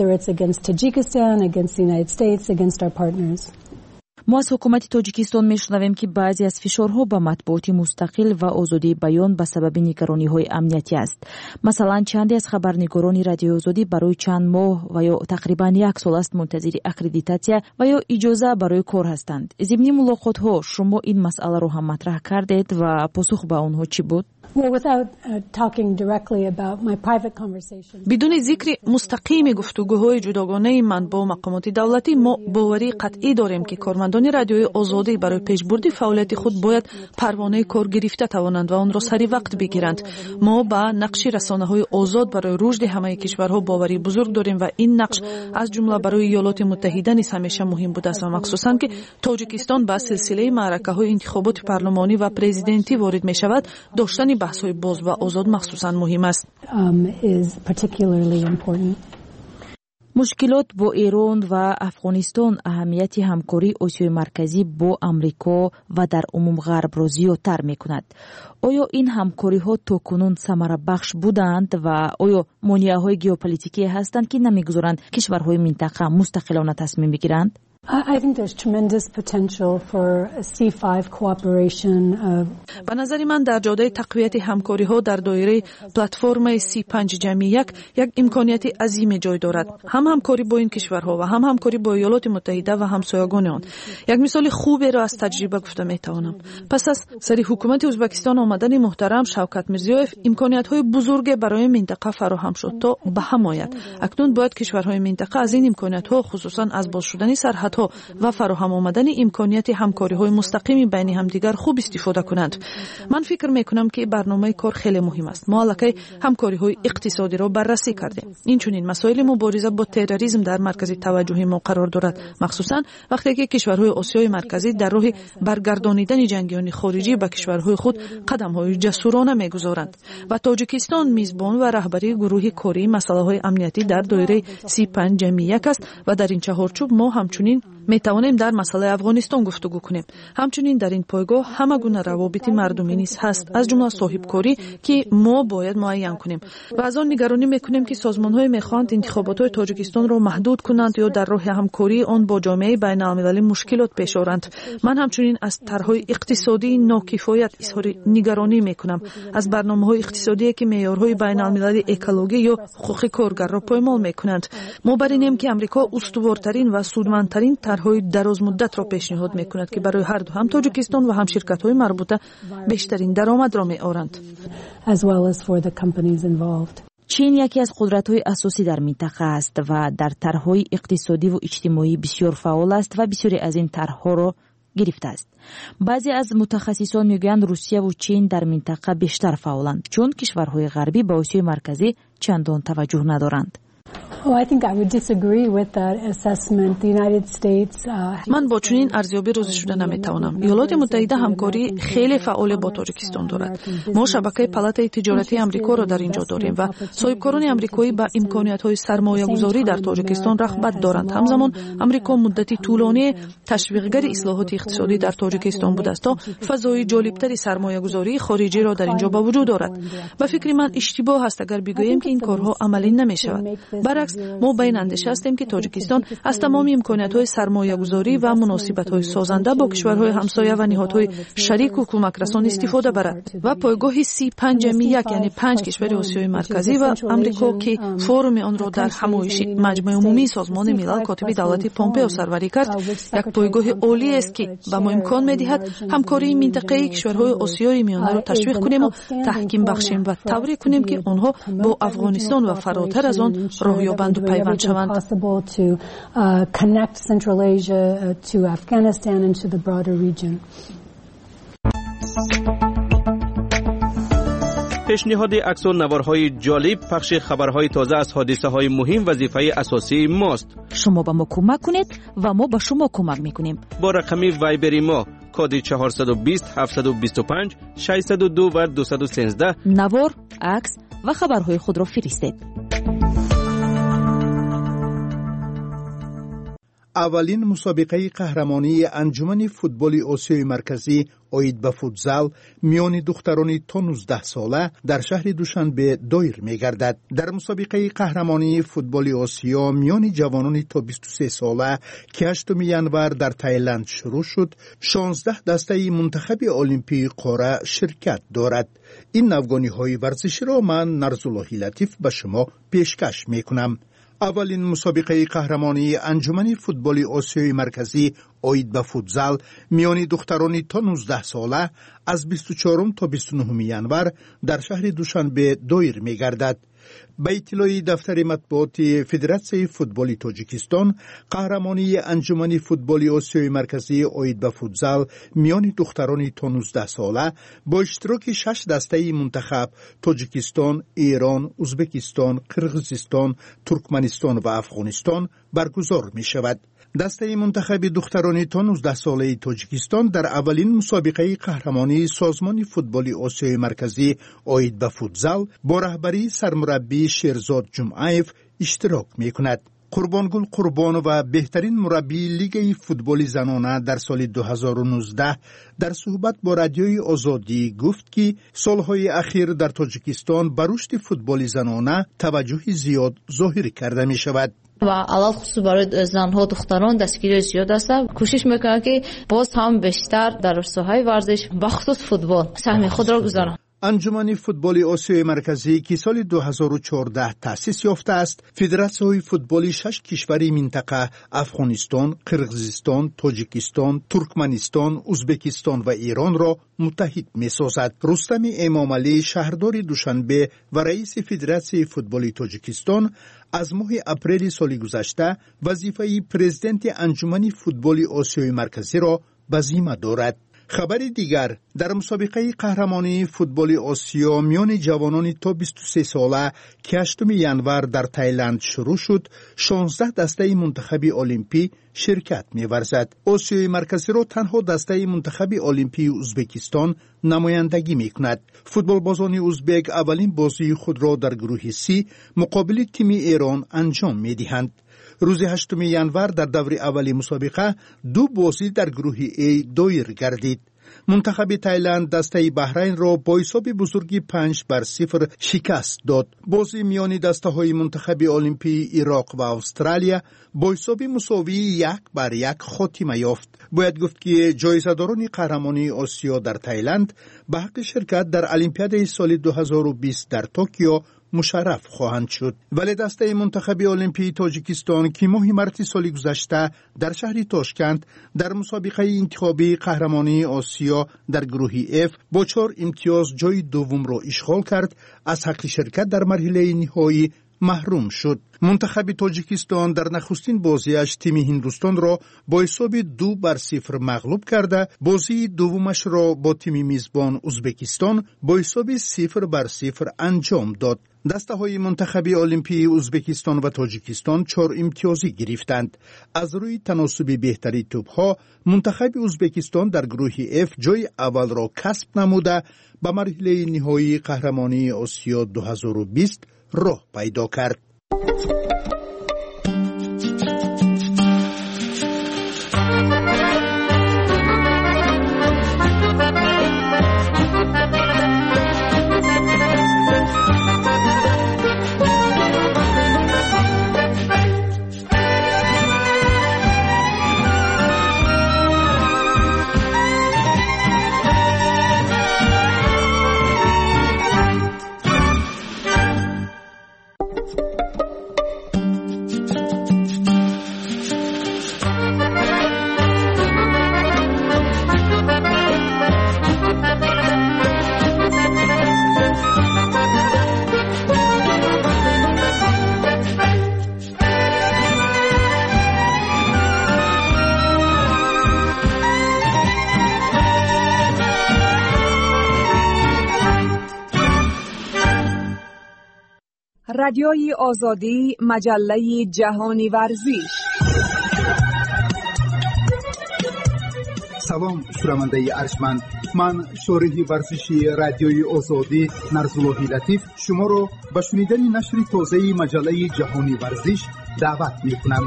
мо аз ҳукумати тоҷикистон мешунавем ки баъзе аз фишорҳо ба матбуоти мустақил ва озодии баён ба сабаби нигарониҳои амниятӣ аст. масалан, чанде аз хабарнигорони радиои озодӣ барои чанд моҳ ва ё тақрибан як сол аст мунтазири аккредитатсия ва ё иҷоза барои кор ҳастанд. зимни мулоқотҳо шумо ин масъаларо ҳам матраҳ кардед ва посух ба онҳо чӣ буд? бидуни зикри мустақими гуфтугӯҳои ҷудогонаи ман бо мақомоти давлатӣ, мо боварии қатъӣ дорем ки кормандони радиои озодӣ барои пешбурди фаъолияти худ бояд парвонаи кор гирифта тавонанд ва онро сари вақт бигиранд. мо ба нақши расонаҳои озод барои рушди ҳамаи кишварҳо боварии бузург дорем ва ин нақш аз ҷумла барои иёлоти муттаҳида низ ҳамеша муҳим будааст ва махсусан ки тоҷикистон ба силсилаи маъракаҳои интихоботи парлумонӣ ва президентӣ ворид мешавад, доштани баҳсҳои боз ва озод махсусан муҳим аст. мушкилот бо Эрон ва Афғонистон аҳамияти ҳамкории Осиёи марказӣ бо Амрико ва дар умум ғарбро зиёдтар мекунад. оё ин ҳамкориҳо то кунун самарабахш буданд ва оё монеаҳои геополитикие ҳастанд ки намегузоранд кишварҳои минтақа мустақилона тасмим бигиранд? I think there's tremendous potential for C five cooperation. ба назари ман дар ҷодаи тақвияти ҳамкориҳо дар доираи платформаи си панҷ ҷамъи як як имконияти азиме ҷой дорад. ҳам ҳамкорӣ бо ин кишварҳо ва ҳам ҳамкорӣ бо иёлоти муттаҳида ва ҳамсоягони он. як мисоли хуберо аз таҷриба гуфта метавонам. пас аз сари ҳукумати Ӯзбекистон омадани муҳтарам Шавкат Мирзиёев, имкониятҳои бузурге барои минтақа фароҳам шуд то ба ҳам ояд. акнун бояд кишварҳои минтақа аз ин имкониятҳо, хусусан аз боз шудани сарҳад ва фароҳам омадани имконияти ҳамкориҳои мустақими байни ҳамдигар хуб истифода кунанд. ман фикр мекунам ки барномаи кор хеле муҳим аст. мо аллакай ҳамкориҳои иқтисодиро баррасӣ кардем. инчунин масоили мубориза бо терроризм дар маркази таваҷҷуҳи мо қарор дорад, махсусан вақте ки кишварҳои Осиёи марказӣ дар роҳи баргардонидани ҷангиёни хориҷӣ ба кишварҳои худ қадамҳои ҷасурона мегузоранд. ва тоҷикистон мизбон ва раҳбарии гурӯҳи кории масъалаҳои амниятӣ дар доираи си панҷ ҷамъи як аст ва дар ин чаҳорчӯб мо ҳамчунин метавонем дар масъалаи Афғонистон гуфтугӯ кунем. ҳамчунин дар ин пойгоҳ ҳама гуна равобити мардумӣ низ ҳаст, аз ҷумла соҳибкорӣ ки мо бояд муайян кунем. ва аз он нигаронӣ мекунем ки созмонҳое мехоҳанд интихоботҳои Тоҷикистонро маҳдуд кунанд ё дар роҳи ҳамкории он бо ҷомеаи байналмилалӣ мушкилот пеш оранд. ман ҳамчунин аз тарҳҳои иқтисодии нокифоят изҳори нигаронӣ мекунам, аз барномаҳои иқтисодие ки меъёрҳои байналмилалӣ экологӣ ё ҳуқуқи коргарро поймол мекунанд. мо бар инем ки Амрико устувортарин ва судмандтарин тарҳҳои дарозмуддатро пешниҳод мекунад ки барои ҳарду ҳам Тоҷикистон ва ҳам ширкатҳои марбута бештарин даромадро меоранд. чин яке аз қудратҳои асосӣ дар минтақа аст ва дар тарҳҳои иқтисодиву иҷтимоӣ бисёр фаъол аст ва бисёре аз ин тарҳҳоро гирифтааст. баъзе аз мутахассисон мегӯянд Русияву Чин дар минтақа бештар фаъоланд, чун кишварҳои ғарбӣ ба Осиёи марказӣ чандон таваҷҷӯҳ надоранд. Oh, I think I would disagree with that assessment. The United States uh, من با چنین ارزیابی روزی شده نمیتوانم. ایالات متحده همکاری خیلی فعال با تاجیکستان دارد. ما شبکه پالاتای تجارتی آمریکا را در اینجا داریم و صاحبکاران آمریکایی به امکانیت‌های سرمایه‌گذاری در تاجیکستان رغبت دارند. همزمان آمریکا مدتی طولانی تشویقگر اصلاحات اقتصادی در تاجیکستان بوده است تا فضای جالبتری سرمایه‌گذاری خارجی را در اینجا به وجود دارد. به فکر من اشتباه است اگر بگوییم که این کارها عملی نمی‌شود. برعکس ما به این اندیشه هستیم که تاجیکستان از تمام امکانیت‌های سرمایه‌گذاری و مناسبت‌های سازنده با کشورهای همسایه و نهادهای شریک و کمک‌رسان استفاده برد و پایگاه سی و پنج یک یعنی پنج کشور آسیای مرکزی و آمریکا که فورم آن را در همایش مجمع عمومی سازمان ملل کاتب دولت پومپئو سروری کرد، یک پایگاه عالی است که به ما امکان می‌دهد همکاری منطقه‌ای کشورهای آسیای میانه را تشویق کنیم و تحکیم بخشیم و طوری کنیم که آنها با افغانستان و فراتر از آن راه یابند و پیوند شوند. پیشنهاد عکس و نوارهای جالب، پخش خبرهای تازه از حادثه های مهم وظیفه اساسی ماست. شما به ما کمک کنید و ما به شما کمک میکنیم. با رقم وایبری ما کد چهارصد و بیست هفتصد و بیست و پنج ششصد و دو و دویست و سیزده نوار، عکس و خبرهای خود را فرستید. اولین مسابقه قهرمانی انجمن فوتبال آسیای مرکزی اوید به فوتزال میان دختران تا نوزده ساله در شهر دوشنبه دایر می‌گردد. در مسابقه قهرمانی فوتبال آسیا میان جوانان تا بیست و سه ساله که هشتم ژانویه در تایلند شروع شد، شانزده دسته منتخب المپیک قاره شرکت دارد. این نوگانی‌های ورزشی را من نرزالله لطیف به شما پیشکش می‌کنم. اولین مسابقه قهرمانی انجمن فوتبال آسیای مرکزی اوید به فوتزال میان دختران تا نوزده ساله از بیست و چهارم تا بیست و نهم ژانویه در شهر دوشنبه دایر می‌گردد. به اطلاع دفتر مطبوعات فدراسیون فوتبال تاجیکستان، قهرمانی انجمن فوتبال آسیای مرکزی اوید به فوتزال میان دختران تا نوزده ساله با اشتراک شش دسته منتخب تاجیکستان، ایران، ازبکستان، قرغیزستان، ترکمنستان و افغانستان برگزار می شود. دسته منتخب دختران تا نوزده ساله تاجیکستان در اولین مسابقه قهرمانی سازمان فوتبال آسیای مرکزی اوید به فوتزال با رهبری سرمربی شیرزاد جمعیف اشتراک می کند. قربانگل قربان و بهترین مربی لیگ فوتبال زنانه در سال دو هزار و نوزده در صحبت با رادیوی آزادی گفت که سالهای اخیر در تاجیکستان به رشد فوتبال زنانه توجه زیاد ظاهر کرده می شود. و علال خصوص برای زنها دختران دستگیری زیاد است. کوشش میکنند که باز هم بیشتر در رشته‌های ورزش بخصوص فوتبال سهم خود را گذارند. انجمن فوتبال آسیای مرکزی که سال دو هزار و چهارده تأسیس یافته است، فدراسیون فوتبال شش کشور منطقه افغانستان، قرغیزستان، تاجیکستان، ترکمنستان، ازبکستان و ایران را متحد می‌سازد. رستم امامعلی شهردار دوشنبه و رئیس فدراسیون فوتبال تاجیکستان از ماه اپریل سال گذشته وظیفه پرزیدنت انجمن فوتبال آسیای مرکزی را به ذمه دارد. خبر دیگر، در مسابقه قهرمانی فوتبال آسیا میان جوانان تا بیست و سه ساله که هشتم ژانویه در تایلند شروع شد، شانزده دسته منتخب المپی شرکت می‌ورزد. آسیای مرکزی را تنها دسته منتخب المپی ازبکستان نمایندگی می‌کند. فوتبالبازان ازبک اولین بازی خود را در گروه سی مقابل تیم ایران انجام می‌دهند. روز هشتم ژانویه در دور اولی مسابقه دو بازی در گروه ای دایر گردید. منتخب تایلند دسته بحرین را با حساب بزرگی پنج بر صفر شکست داد. بازی میان دسته های منتخب المپی عراق و استرالیا با حساب مساوی یک بر یک خاتمه یافت. باید گفت که جایزه‌داران قهرمانی آسیا در تایلند به حق شرکت در المپیاد سال دو هزار و بیست در توکیو مشرف خواهند شد. ولی دسته منتخب المپی تاجیکستان که ماه مارس سال گذشته در شهر تاشکند در مسابقه انتخابی قهرمانی آسیا در گروه اف با چهار امتیاز جای دوم را اشغال کرد، از حق شرکت در مرحله نهایی محروم شد. منتخب تاجیکستان در نخستین بازیش تیم هندوستان را با حساب دو بر صفر مغلوب کرده، بازی دومش را با تیم میزبان ازبکستان با حساب صفر بر صفر انجام داد. دسته های منتخبی المپی ازبکستان و تاجیکستان چهار امتیازی گرفتند. از روی تناسب بهتری توپ ها منتخب ازبکستان در گروه اف جای اول را کسب نموده به مرحله نهایی قهرمانی آسیا دو هزار و بیست راه پیدا کرد. رادیوی آزادی، مجله جهانی ورزش. سلام شنونده ارجمند، من شارح ورزشی رادیوی آزادی نرزاللهی لطیف شما را به شنیدن نشر تازه مجله جهانی ورزش دعوت می‌کنم.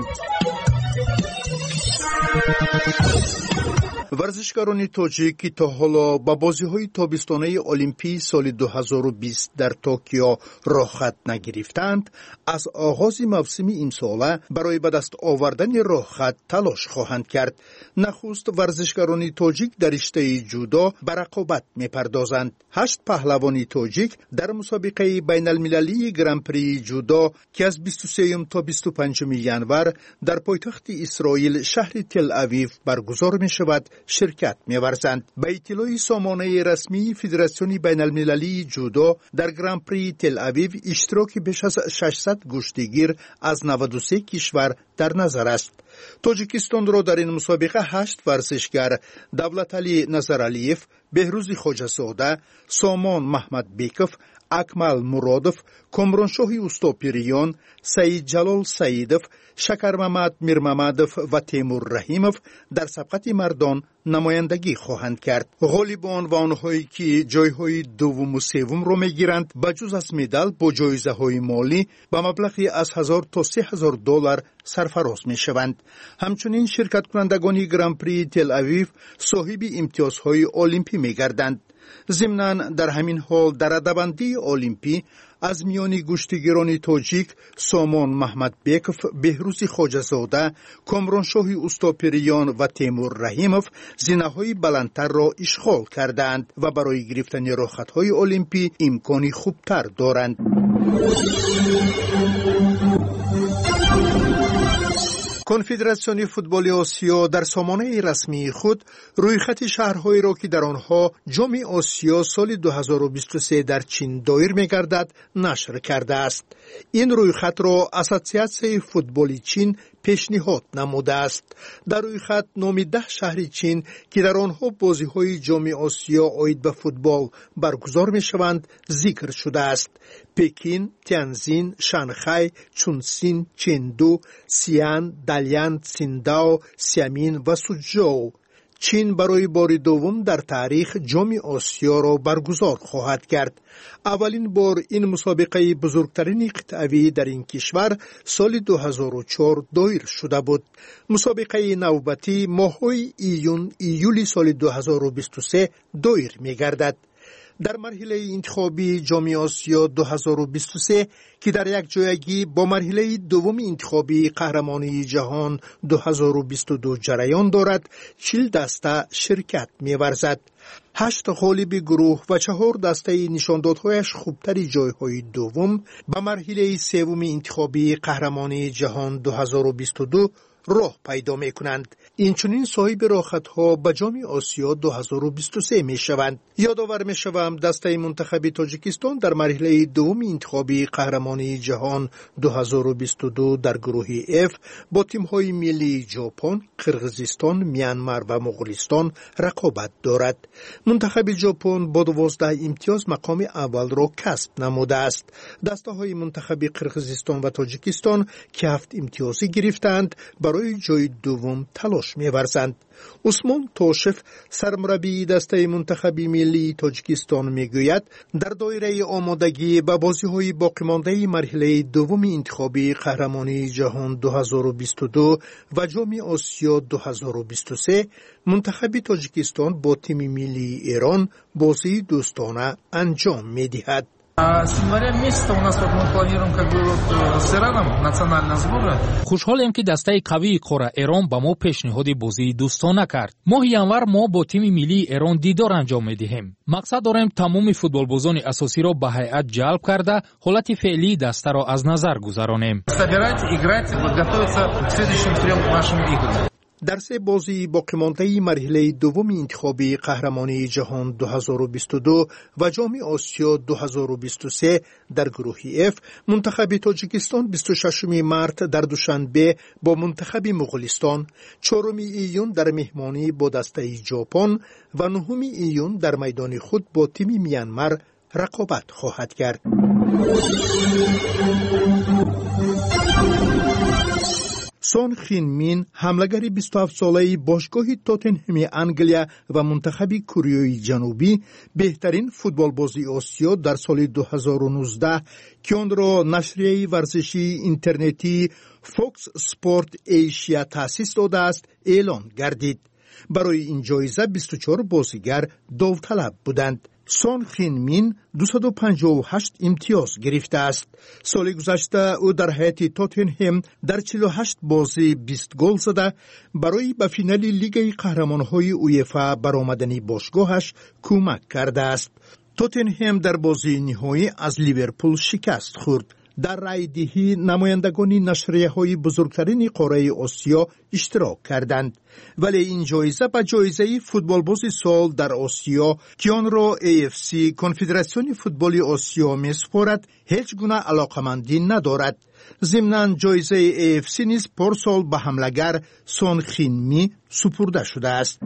ورزشکاران تاجیک که تا حالا به بازی‌های تابستانه المپی سال دو هزار و بیست در توکیو راه خط نگرفتند، از آغاز موسم امسال برای به دست آوردن راه خط تلاش خواهند کرد. نخست ورزشکاران تاجیک در رشته جودو به رقابت می‌پردازند. هشت پهلوان تاجیک در مسابقه بین المللی گران پری جودو که از بیست و سه تا بیست و پنج ژانویه در پایتخت اسرائیل شهر تل اویو برگزار می‌شود شرکت می‌ورزند. به اطلاع سامانه رسمی فدراسیون بین المللی جودو در گران پری تل اویو اشتراک بیش از ششصد گشتگیر از نود و سه کشور در نظر است. تاجیکستان را در این مسابقه هشت ورزشگر دولتعلی نظرعلیف، بهروز خواجه‌زاده، سامان محمد بیکوف، اکمل مرادوف، کامرانشاه اوستاپیریان، سعید جلال سعیدوف، شکر محمد میرمحمدوف و تیمور رحیموف در سبقت مردان نمایندگی خواهند کرد. غالبان و آنهایی که جایهای دوم و سوم را میگیرند بجز از مدال با جایزه های مالی به مبلغی از هزار تا سه هزار دلار سرفراز می شوند. همچنین شرکت کنندگان گران پری تل اویو صاحب امتیازهای المپی می گردند. ضمناً در همین حال در رده‌بندی المپی از میان گشتگیران تاجیک سامان محمد بیکوف، بهروز خواجه‌زاده، کامرانشاه اوستاپیریان و تیمور رحیموف زینه‌های بلندتر را اشغال کردند و برای گرفتن رخصت‌های المپی امکانی خوبتر دارند. کنفدراسیون فوتبال آسیا در سامانه رسمی خود رویخط شهرهایی را که در آنها جام آسیا سال دو هزار و بیست و سه در چین دایر می‌گردد نشر کرده است. این رویخط را اسوسیاسیون فوتبال چین پیشنهاد نموده است. در رویخط نام ده شهر چین که در آنها بازی‌های جام آسیا عاید به فوتبال برگزار می‌شوند ذکر شده است. پکین، تیانزین، شانگهای، چونسین، چندو، سیان، دالیان، سینداو، سیامین و سوجو. چین برای بار دوم در تاریخ جام آسیا را برگزار خواهد کرد. اولین بار این مسابقه بزرگترین قطعه‌ای در این کشور سال دو هزار و چهار دایر شده بود. مسابقه نوبتی ماه‌های ایون ایولی سال دو هزار و بیست و سه دایر می‌گردد. در مرحله انتخابی جام آسیا دو هزار و بیست و سه که در یک جایگی با مرحله دوم انتخابی قهرمانی جهان دو هزار و بیست و دو جریان دارد، چهل دسته شرکت می‌ورزد. هشت غالب گروه و چهار دسته نشاندادهایش خوبتری جایهای دوم به مرحله سوم انتخابی قهرمانی جهان دو هزار و بیست و دو راه پیدا می کنند. اینچنین صاحب راحت‌ها به جام آسیا دو هزار و بیست و سه می شوند. یادآور می شوم دسته منتخب تاجیکستان در مرحله دوم انتخابی قهرمانی جهان دو هزار و بیست و دو در گروه اف با تیم‌های ملی ژاپن، قرقیزستان، میانمار و مغولستان رقابت دارد. منتخب ژاپن با دوازده امتیاز مقام اول را کسب نموده است. دسته‌های منتخب قرقیزستان و تاجیکستان که هفت امتیازی گرفتند برای جای دوم تلاش می‌ورزند. عثمان توشف سرمربی دسته منتخب ملی تاجیکستان میگوید در دایره آمادگی به بازی‌های باقی‌مانده مرحله دوم انتخابی قهرمانی جهان دو هزار و بیست و دو و جام آسیا دو هزار و بیست و سه منتخب تاجیکستان با تیم ملی ایران بازی دوستانه انجام می‌دهد. С января месяца у нас вот мы планируем как бы вот с Ираном национального сбора. Хушҳолем ки дастаи қавии қора Эрон ба мо пешниҳоди бозии дӯстона кард. Моҳи январ мо бо тими миллии Эрон дидор анҷом медиҳем. Мақсад дорем тамоми футболбозони асосиро ба ҳайат ҷалб карда, ҳолати феълии дастаро аз назар гузаронем. Собирать, играть, готовиться к следующим трем нашим играм. در سه بازی باقی‌مانده مرحله دوم انتخابی قهرمانی جهان دو هزار و بیست و دو و جام آسیا دو هزار و بیست و سه در گروه اف منتخب تاجیکستان بیست و ششم مارت در دوشنبه با منتخب مغولستان، چهارم ایون در مهمانی با دسته ژاپن و نهم ایون در میدان خود با تیم میانمار رقابت خواهد کرد. سون خین مین حمله‌گر بیست و هفت ساله باشگاه تاتنهم انگلیا و منتخب کره جنوبی بهترین فوتبالبازی آسیا در سال دو هزار و نوزده که آن را نشریه ورزشی اینترنتی فوکس سپورت ایشیا تأسیس داده است اعلان گردید. برای این جایزه بیست و چهار بازیگر داوطلب بودند. سون خین مین دویست و پنجاه و هشت امتیاز گرفته است. سال گذشته او در هیئت تاتنهم در چهل و هشت بازی بیست گل زده برای به فینال لیگ قهرمان‌های اویفا برآمدن باشگاهش کمک کرده است. تاتنهم در بازی نهایی از لیورپول شکست خورد. در رای دهی نمایندگان نشریه‌های بزرگترین قاره آسیا اشتراک کردند، ولی این جایزه به جایزه فوتبالباز سال در آسیا که آن را ای اف سی کنفدراسیون فوتبال آسیا می‌سپارد هیچ گونه علاقمندی ندارد. ضمناً جایزه ای اف سی نیز پارسال به حمله‌گر سون خین می سپرده شده است.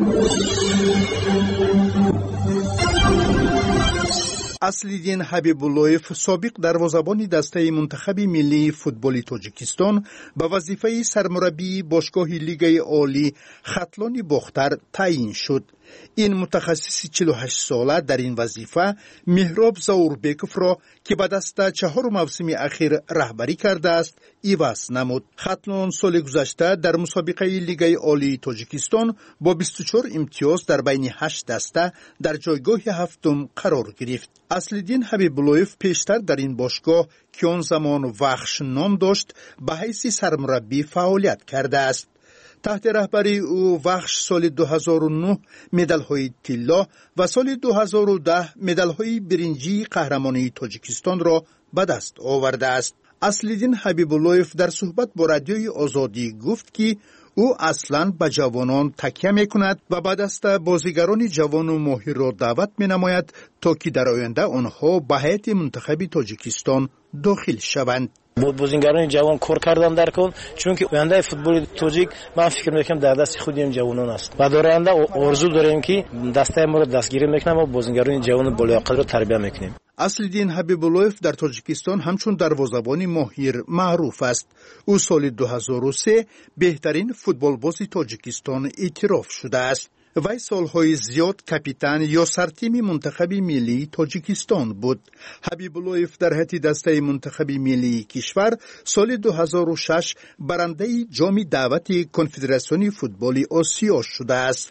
اصلیدین حبیب‌اللهیف سابق دروازه‌بان دسته منتخب ملی فوتبال تاجیکستان به وظیفه سرمربی باشگاه لیگ عالی خطلان باختر تعیین شد. این متخصص چهل و هشت ساله در این وظیفه مهراب زاوربکوف را که به دست چهار موسم اخیر رهبری کرده است عوض نمود. خطلان سال گذشته در مسابقه لیگ عالی تاجیکستان با بیست و چهار امتیاز در بین هشت دسته در جایگاه هفتم قرار گرفت. اصلیدین حبیب‌اللهیف پیشتر در این باشگاه که آن زمان وخش نام داشت به حیث سرمربی فعالیت کرده است. تحت رهبری او وخش سال دو هزار و نه مدال‌های طلا و سال دو هزار و ده مدال‌های برنجی قهرمانی تاجیکستان را به دست آورده است. اصلیدین حبیب‌اللهیف در صحبت با رادیوی آزادی گفت که او اصلاً به جوانان تکیه می‌کند و به دست بازیگران جوان و ماهر را دعوت می‌نماید تا که در آینده آنها به هیئت منتخب تاجیکستان داخل شوند. بازیگران جوان کار کردن در کن، چون که آینده فوتبال تاجیک من فکر می‌کنم در دست خود این جوانان است. و در آینده آرزو داریم که دسته ما را دستگیری می‌کنیم و بازیگران جوان بالایقت را تربیت می‌کنیم. اصلیدین حبیب‌اللهیف در تاجیکستان همچون دروازه‌بان ماهر معروف است. او سال دو هزار و سه بهترین فوتبالباز تاجیکستان اعتراف شده است. وی سالهای زیاد کاپیتان یا سرتیم منتخب ملی تاجیکستان بود. حبیب‌اللهیف در هیئت دسته منتخب ملی کشور سال دو هزار و شش برنده جام دعوت کنفدراسیون فوتبال آسیا شده است.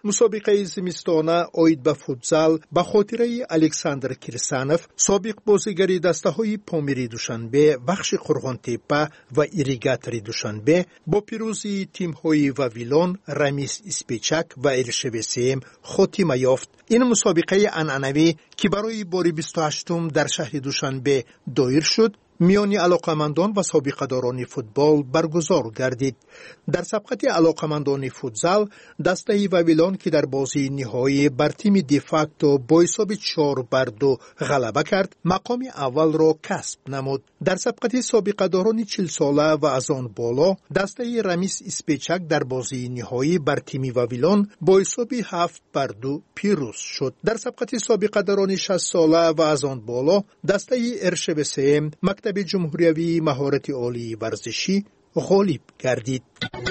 مسابقه زمستانه اوید به فوتزال به خاطره الکساندر کیرسانوف سابق بازیگری دسته‌های پامیری دوشنبه، بخش قرغان تپه و ایریگاتری دوشنبه با پیروزی تیم‌های واویلون، رمیس اسپیچک و ارشبسیم خاتمه یافت. این مسابقه عنعنوی که برای بار بیست و هشتم در شهر دوشنبه دایر شد، میان علاقمندان و سابقه‌داران فوتبال برگزار گردید. در سبقت علاقمندان فوتزال، دسته واویلون که در بازی نهایی بر تیم دیفاکتو با حساب چهار بر دو غلبه کرد، مقام اول را کسب نمود. در سبقت سابقه‌داران چهل ساله و از آن بالا، دسته رمیس اسپیچک در بازی نهایی بر تیم واویلون با حساب هفت بر دو پیروز شد. در سبقت سابقه‌داران شصت ساله و از آن بالا، دسته ارشبسیم مکتب جمهوری مهارت عالی ورزشی غالب گردید.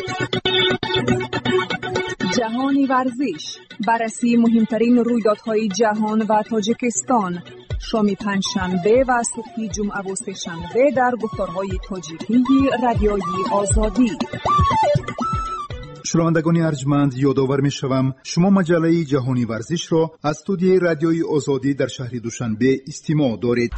جهانی ورزش، بررسی مهمترین رویدادهای جهان و تاجیکستان، شام پنجشنبه و صبح جمعه و سه‌شنبه در گفتارهای تاجیکی رادیوی آزادی. شنوندگان ارجمند، یادآور می‌شوم شما مجله جهانی ورزش را از استودیوی رادیوی آزادی در شهر دوشنبه استماع دارید.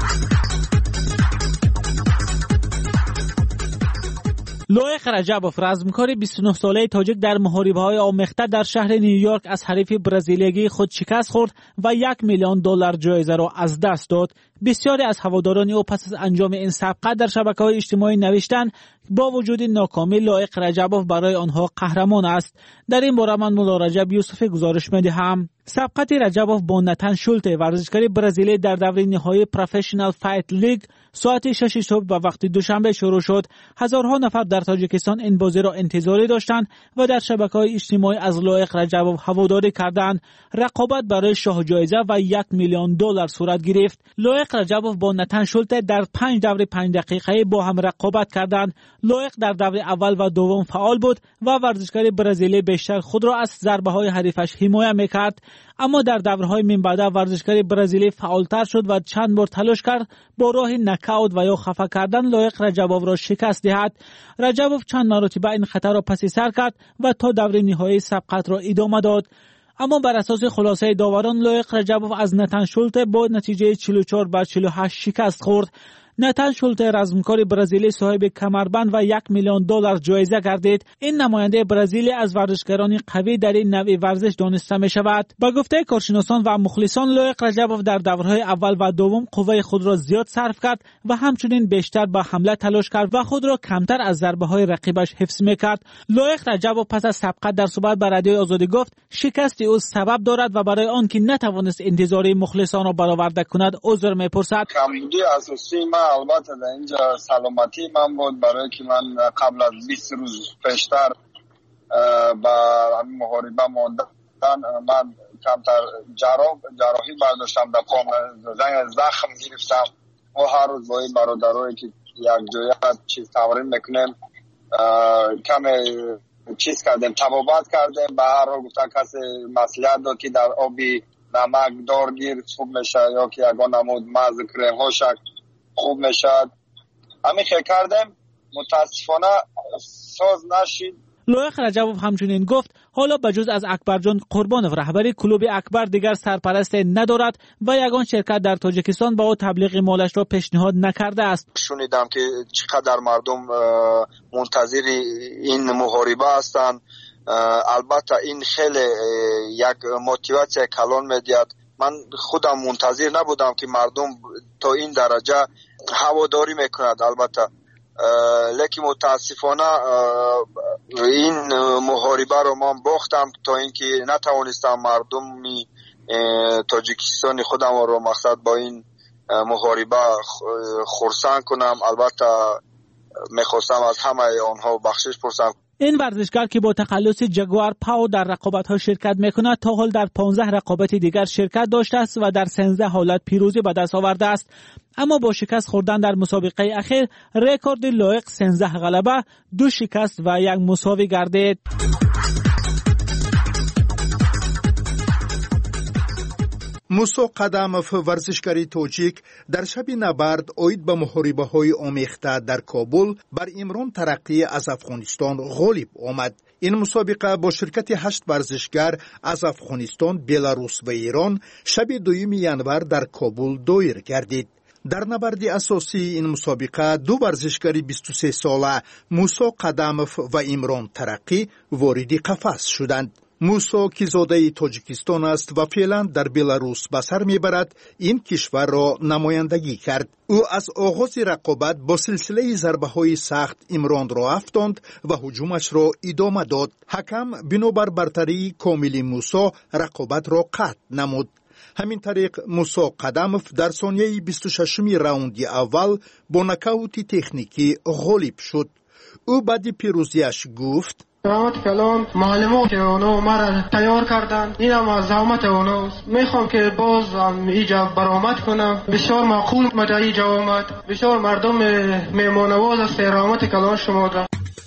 لایق رجبوف، رزمکار بیست و نه ساله تاجیک، در محاربه‌های آمیخته در شهر نیویورک از حریف برزیلیایی خود شکست خورد و یک میلیون دلار جایزه را از دست داد. بسیاری از هواداران او پس از انجام این سبقت در شبکه‌های اجتماعی نوشتند با وجود ناکامی لایق رجبوف برای آنها قهرمان است. در این باره من مولا رجب یوسف گزارش می‌دهم. سبقت رجبوف با نتن شولته، ورزشکار برزیلی، در دوره نهایی پروفشنال فایت لیگ ساعت شش صبح و وقت دوشنبه شروع شد. هزارها نفر در تاجیکستان این بازی را انتظاری داشتند و در شبکه‌های اجتماعی از لایق رجبوف هواداری کردند. رقابت برای شاه جایزه و یک میلیون دلار صورت گرفت. لایق رجبوف با نتن شولته در پنج دوره پنج دقیقه‌ای با هم رقابت کردند. لایق در دوره اول و دوم فعال بود و ورزشکار برزیلی بیشتر خود را از ضربه‌های حریفش حمایت می‌کرد، اما در دوره‌های من بعد ورزشکار برزیلی فعالتر شد و چند بار تلاش کرد با راه نکاوت و یا خفه کردن لایق رجبوف را شکست دهد. رجبوف چند مرتبه این خطر را پس سر کرد و تا دوره نهایی سبقت را ادامه داد. اما بر اساس خلاصه داوران لایق رجبوف از نتن شولته با نتیجه چهل و چهار بر چهل و هشت شکست خورد. نتن شولته رزمکار برزیلی صاحب کمربند و یک میلیون دلار جایزه گردید. این نماینده برزیلی از ورزشکاران قوی در این نوع ورزش دانسته می شود. با گفته کارشناسان و مخلصان لایق رجبوف در دورهای اول و دوم قوه خود را زیاد صرف کرد و همچنین بیشتر با حمله تلاش کرد و خود را کمتر از ضربه های رقیبش حفظ میکرد. لایق رجبوف پس از سبقت در صحبت با رادیوی آزادی گفت شکست او سبب دارد و برای آن که نتوانست انتظار مخلصان را برآورده کند عذر میپرسد. کمبودی اساسی البته در اینجا سلامتی من بود، برای که من قبل از بیست روز پیشتر با محاربه ماندن من کمتر جراح جراحی برداشتم، در پام زخم گرفتم و هر روز با این برادرایی که یک جایی چیز تمرین میکنیم کم چیز کردیم، تبابت کردیم. به هر حال گفتن کسی مصلحت داد که در آبی نمک دارگیر خوب میشه یا که یگان نمود مز کریم ها شک خوب میشد. همین خیلی کردم، متاسفانه ساز نشید. لایق رجبوف همچنین گفت حالا بجز از اکبرجان قربانوف رهبری کلوب اکبر دیگر سرپرست ندارد و یگان شرکت در تاجیکستان با او تبلیغ مالش را پیشنهاد نکرده است. شنیدم که چقدر مردم منتظر این محاربه هستند. البته این خیلی یک موتیواسیون کلان میدهد. من خودم منتظر نبودم که مردم تا این درجه هواداری میکند. البته لیکن متاسفانه این محاربه رو من باختم تا اینکه نتوانستم مردم تاجیکستان خودم رو مقصد با این محاربه خرسند کنم. البته میخواستم از همه آنها بخشش پرسم. این ورزشکار که با تخلص جگوار پاو در رقابت‌ها شرکت می‌کند تا حال در پانزده رقابت دیگر شرکت داشته است و در سیزده حالت پیروزی به دست آورده است، اما با شکست خوردن در مسابقه اخیر رکورد لایق سیزده غلبه، دو شکست و یک مساوی گردید. موسی قدامов ورزشکاری توجیک در شب نبرد اوید به محاربه‌های آمیخته در کابل بر عمران ترقی از افغانستان غالب آمد. این مسابقه با شرکت هشت ورزشگر از افغانستان، بلاروس و ایران شب دوم ینور در کابل دایر گردید. در نبرد اساسی این مسابقه دو ورزشکار بیست و سه ساله موسی قدامов و عمران ترقی وارد قفس شدند. موسی که زاده تاجیکستان است و فعلا در بلاروس به سر میبرد، این کشور را نمایندگی کرد. او از آغاز رقابت با سلسله ضربه های سخت عمران را افکند و هجومش را ادامه داد. حکم بنابر برتری کامل موسی رقابت را قطع نمود. همین طریق موسی قدامов در ثانیه بیست و ششم راوند اول با نکاوت تکنیکی غالب شد. او بعد پیروزیش گفت: راوند کلان معلمات اونا مرا تیار کردن، اینم از زحمت اوناست. میخوام که باز اینجا برآمد کنم. بسیار معقول مدعی جا آمد. بسیار مردم میمانواز است راوند کلان شما را.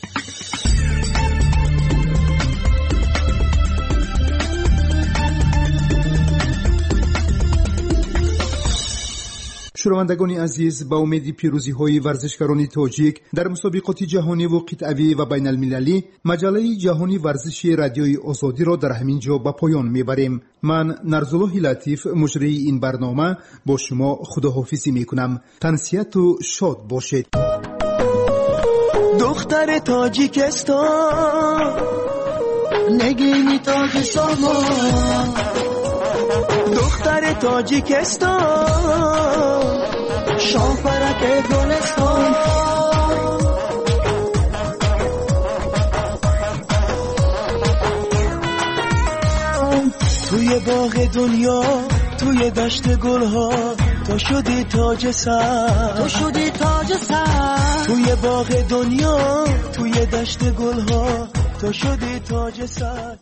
شنوندگان عزیز، با امید پیروزی های ورزشکاران تاجیک در مسابقات جهانی و قطعی و بین المللی، مجله جهانی ورزشی رادیوی آزادی را در همین جا به پایان میبریم. من نرزالله لطیف مجری این برنامه با شما خداحافظی میکنم. تنسیت و شاد باشید. دختر تاجیکستان نگینی تاج ساما، دختر تاجیکستان شاپرک گلستان، توی باغ دنیا توی دشت گلها تو شدی تاج سر، تو شدی تاج سر، توی باغ دنیا توی دشت گلها تو شدی تاج سر.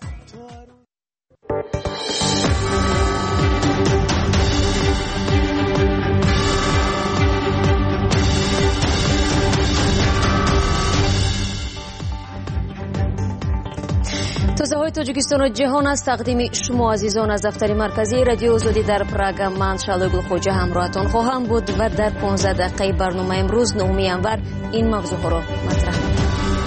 تازه های تاجیکستان و جهان از تقدیم شما عزیزان از دفتر مرکزی رادیو آزادی در پراگ. من شالوگل خوجه همراهتان خواهم بود و در پانزده دقیقه برنامه امروز نهم ینور این موضوع را مطرح می‌کنم.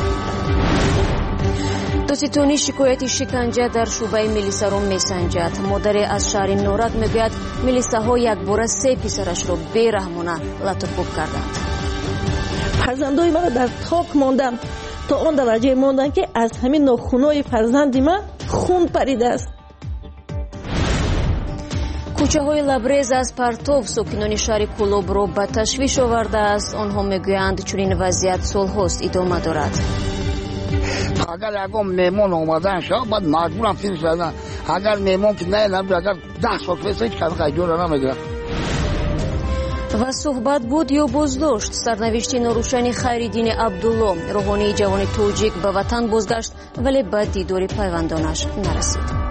دوستانی شکایت شکنجه در شعبه میلیسا را میسنجد. مادر از شهر نورک میگوید میلیساها یک بار سه پسرش را بیرحمانه لطف‌کوب کردند. فرزندای من در تاک ماندن، تا آن درجه ماندن که از همین ناخونای فرزندی من خون پریده است. کوچه های لبریز از پرتاب ساکنان شهر کولوب را به تشویش آورده است. آنها میگویند چنین وضعیت سالهاست ادامه دارد. اگر یکم میمون اومدن شب بعد مجبورم فیلم شدن. اگر میمون که نه نبود، اگر ده سال فیلم هیچ کسی قیجور نمیگیره. و صحبت بود یا بازداشت. سرنوشت نوروشن خیرالدین عبدالله، روحانی جوان توجیک به وطن بازگشت ولی به دیدار پیوندانش نرسید.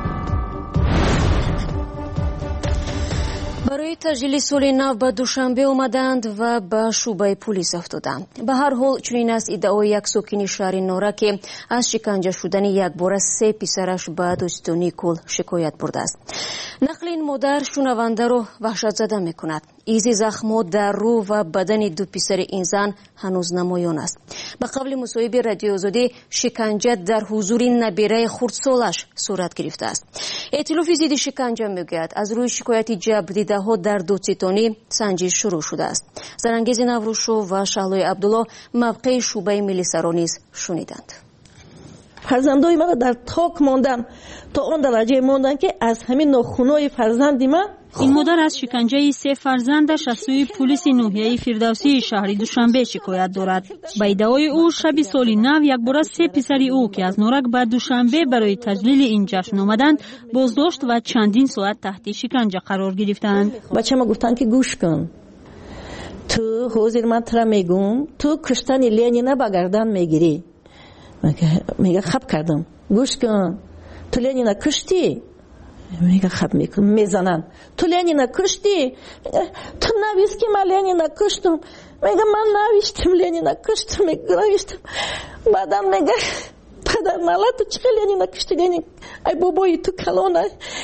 برای تجلیل سال نو به دوشنبه آمدند و به شعبه پلیس افتادند. به هر حال چنین است ادعای یک ساکن شهر نورک که از شکنجه شدن یک بار سه پسرش به دوستانی کل شکایت برده است. نقل این مادر شنونده را وحشت زده می کند. ایزی زخمات در رو و بدن دو پسر این زن هنوز نمایان است. به قول مصاحبه رادیو آزادی، شکنجه در حضور نبیره خردسالش صورت گرفته است. ائتلاف ضد شکنجه میگوید از روی شکایت جبر ها در دادستانی سنجش شروع شده است. زرانگیز نوروشو و شهلای عبدالله موقع شعبه میلیسا را نیز شنیدند. فرزندای من در تاک ماندن، تا آن درجه ماندن که از همین ناخونای فرزندی من. این مادر از شکنجه سه فرزندش از سوی پلیس نوحیه فردوسی شهر دوشنبه شکایت دارد. به ادعای او شب سال نو یک بار سه پسری او که از نورک به دوشنبه برای تجلیل این جشن آمدند بازداشت و چندین ساعت تحت شکنجه قرار گرفتند. بچه ما گفتن که گوش کن، تو حاضر من ترا میگم تو کشتن لنینا به گردن میگیری. میگه خب کردم. گوش کن، تو لنینا کشتی؟ میگه خب میکنم. میزنن تو لنینا کشتی؟ تو نویس که من لنینا کشتم. میگه من نوشتم لنینا کشتم. میگه نوشتم. بعدم میگه پدر نالا تو چه لنینا کشتی؟ ای بابای تو کلانه.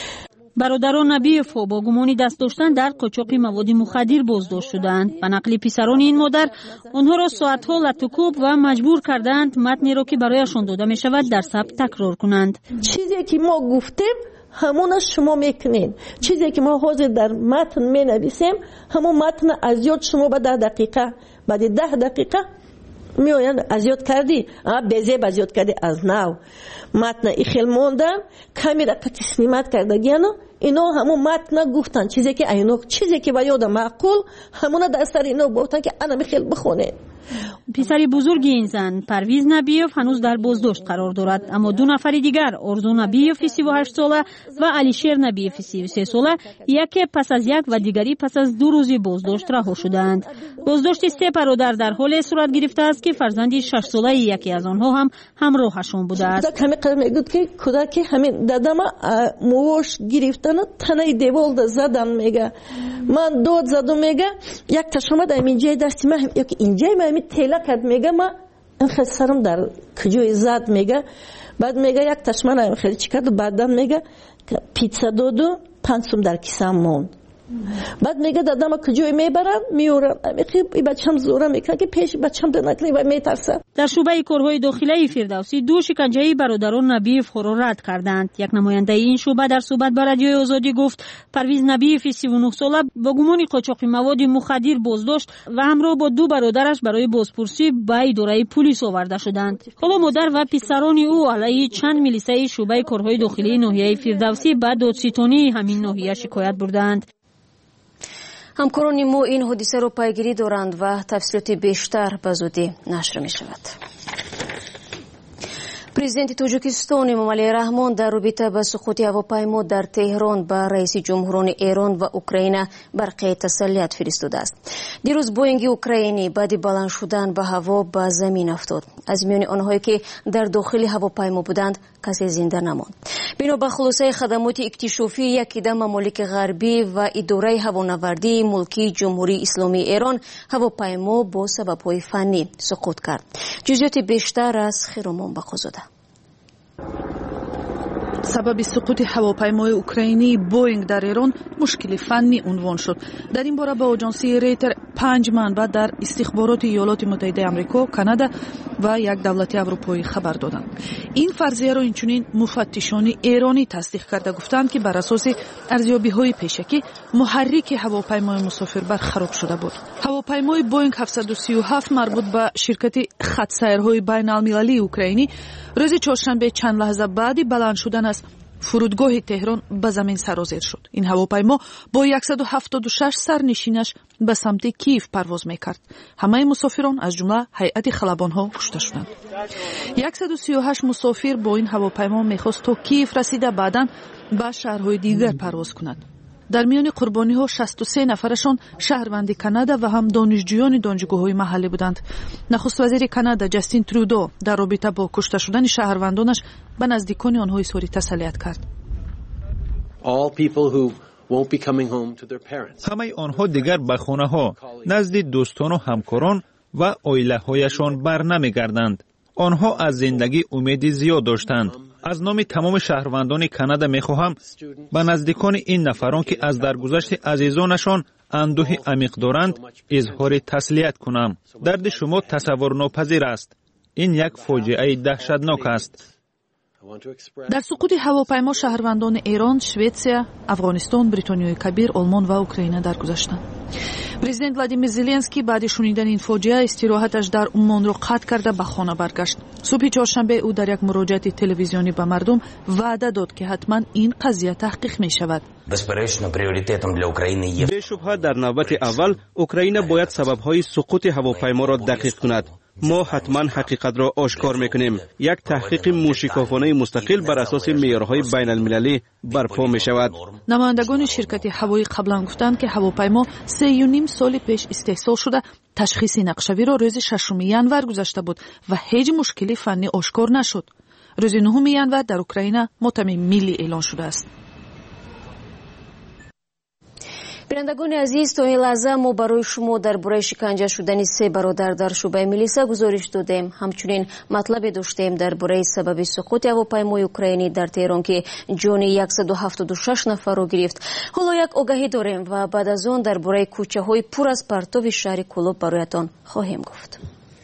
برادران نبیف با گمان دست داشتن در قاچاق مواد مخدر بازداشت شدند. به نقل پسران این مادر، آنها را ساعتها لطوکوب و مجبور کردند متنی را که برایشان داده می شود در ثبت تکرار کنند. چیزی که ما گفتیم همون شما میکنین، چیزی که ما حاضر در متن می نویسیم همون متن از یاد شما به ده دقیقه بعد ده دقیقه میآیند از یاد کردی، بزه از یاد کردی از نو متن ایخیل موندن کمی رقت سنیمت کردگیانو اینا همون متن گفتن، چیزی که اینو چیزی که به یاد معقول همون در سر اینو گفتن که انا میخیل بخونه. پسر بزرگ این زن پرویز نبیف هنوز در بازداشت قرار دارد، اما دو نفر دیگر ارزو نبیف سی و هشت ساله و علیشیر نبیف سی و سه ساله یکی پس از یک و دیگری پس از دو روزی بازداشت رها شدند. بازداشت سه برادر در حال صورت گرفته است که فرزندی شش ساله یکی از آنها هم همراهشان بوده است. همین قدر میگوید که کودک همین دادم موش گرفتن و تنه دیوال زدن میگه، من داد زدم میگه یک تشمد اینجای دستی من یک اینجای من تیلا کرد میگه ما این خیلی سرم در کجوی زد میگه، بعد میگه یک تشمن این خیلی چی کرد، بعدم میگه پیتزا دادو پنج سوم در کیسم موند. بعد میگه دادم کجوی میبرم میورم این بچم زوره میکنه که پیش بچم در نکنی و میترسه. در شعبه کارهای داخلی فردوسی دو شکنجه برادران نبیف را رد کردند. یک نماینده این شعبه در صحبت با رادیوی آزادی گفت پرویز نبیف سی و نه ساله با گمان قاچاق مواد مخدر بازداشت و همراه با دو برادرش برای بازپرسی به اداره پلیس آورده شدند. حالا مادر و پسران او علیه چند میلیسه شعبه کارهای داخلی ناحیه فردوسی به دادستانی همین ناحیه شکایت بردند. همکاران ما این حادثه را پیگیری دارند و تفصیلات بیشتر به زودی نشر می شود. پرزیدنت تاجیکستان امامعلی رحمان در رابطه با سقوط هواپیما در تهران به رئیس جمهوران ایران و اوکراین برقی تسلیت فرستاده است. دیروز بوینگ اوکراینی بعد بلند شدن به هوا به زمین افتاد. از میان آنهایی که در داخل هواپیما بودند کسی زنده نماند. بنا به خلاصه خدمات اکتشافی یکی از ممالک غربی و اداره هوانوردی ملکی جمهوری اسلامی ایران هواپیما با سبب‌های فنی سقوط کرد. جزئیات بیشتر از خیرمان بقازاده. سبب سقوط هواپیمای اوکراینی بوینگ در ایران مشکل فنی عنوان شد. در این باره به آژانسی ریتر پنج منبع در استخبارات ایالات متحده آمریکا، کانادا و یک دولت اروپایی خبر دادند. این فرضیه را اینچنین مفتشان ایرانی تصدیق کرده گفتند که بر اساس ارزیابی‌های پیشکی محرک هواپیمای مسافربر خراب شده بود. هواپیمای بوینگ هفتصد و سی و هفت مربوط به شرکت خط سیرهای بین‌المللی اوکراینی روز چهارشنبه چند لحظه بعد بلند شدن از فرودگاه تهران به زمین سرازیر شد. این هواپیما با صد و هفتاد و شش سرنشینش به سمت کیف پرواز میکرد. همه مسافران از جمله هیئت خلبان‌ها کشته شدند. صد و سی و هشت مسافر با این هواپیما میخواست تا کیف رسیده بعداً به شهرهای دیگر پرواز کند. در میان قربانی‌ها شصت و سه نفرشان شهروند کانادا و هم دانشجویان دانشگاه‌های محلی بودند. نخست وزیر کانادا جاستین ترودو در رابطه با کشته شدن شهروندانش به نزدیکان آنها اظهار تسلیت کرد. همه آنها دیگر به خانه‌ها نزد دوستان و همکاران و عائله‌هایشان برنمیگردند. آنها از زندگی امید زیاد داشتند. از نام تمام شهروندان کانادا میخواهم به نزدیکان این نفران که از درگذشت عزیزانشان اندوه عمیق دارند اظهار تسلیت کنم. درد شما تصور ناپذیر است. این یک فاجعه دهشتناک است. در سقوط هواپیما شهروندان ایران، شویتسیا، افغانستان، بریتانیای کبیر، آلمان و اوکراین درگذشتند. پرزیدنت ولادیمیر زلنسکی بعد شنیدن این فاجعه استراحتش در عمان را قطع کرده به خانه برگشت. صبح چهارشنبه او در یک مراجعه تلویزیونی به مردم وعده داد که حتما این قضیه تحقیق می شود. بی شبهه در نوبت اول اوکراین باید سبب‌های سقوط هواپیما را دقیق کند. ما حتما حقیقت را آشکار میکنیم. یک تحقیق موشکافانه مستقل بر اساس معیارهای بین المللی برپا می شود. نمایندگان شرکت هوایی قبلا گفتند که هواپیما سه و نیم سال پیش استحصال شده. تشخیص نقشه‌ای را روز ششم ینور گذشته بود و هیچ مشکلی فنی آشکار نشد. روز نهم ینور در اوکراین ماتم ملی اعلان شده است. به بینندگان عزیز، تا این لحظه ما برای شما درباره شکنجه شدن سه برادر در شعبه ملیسا گزارش دادیم. همچنین مطلب داشتیم درباره سبب سقوط هواپیمای اوکراینی در تهران که جان صد و هفتاد و شش نفر را گرفت. حالا یک آگهی داریم و بعد از آن درباره کوچه های پر از پرتو شهر کولوب برایتان خواهیم گفت.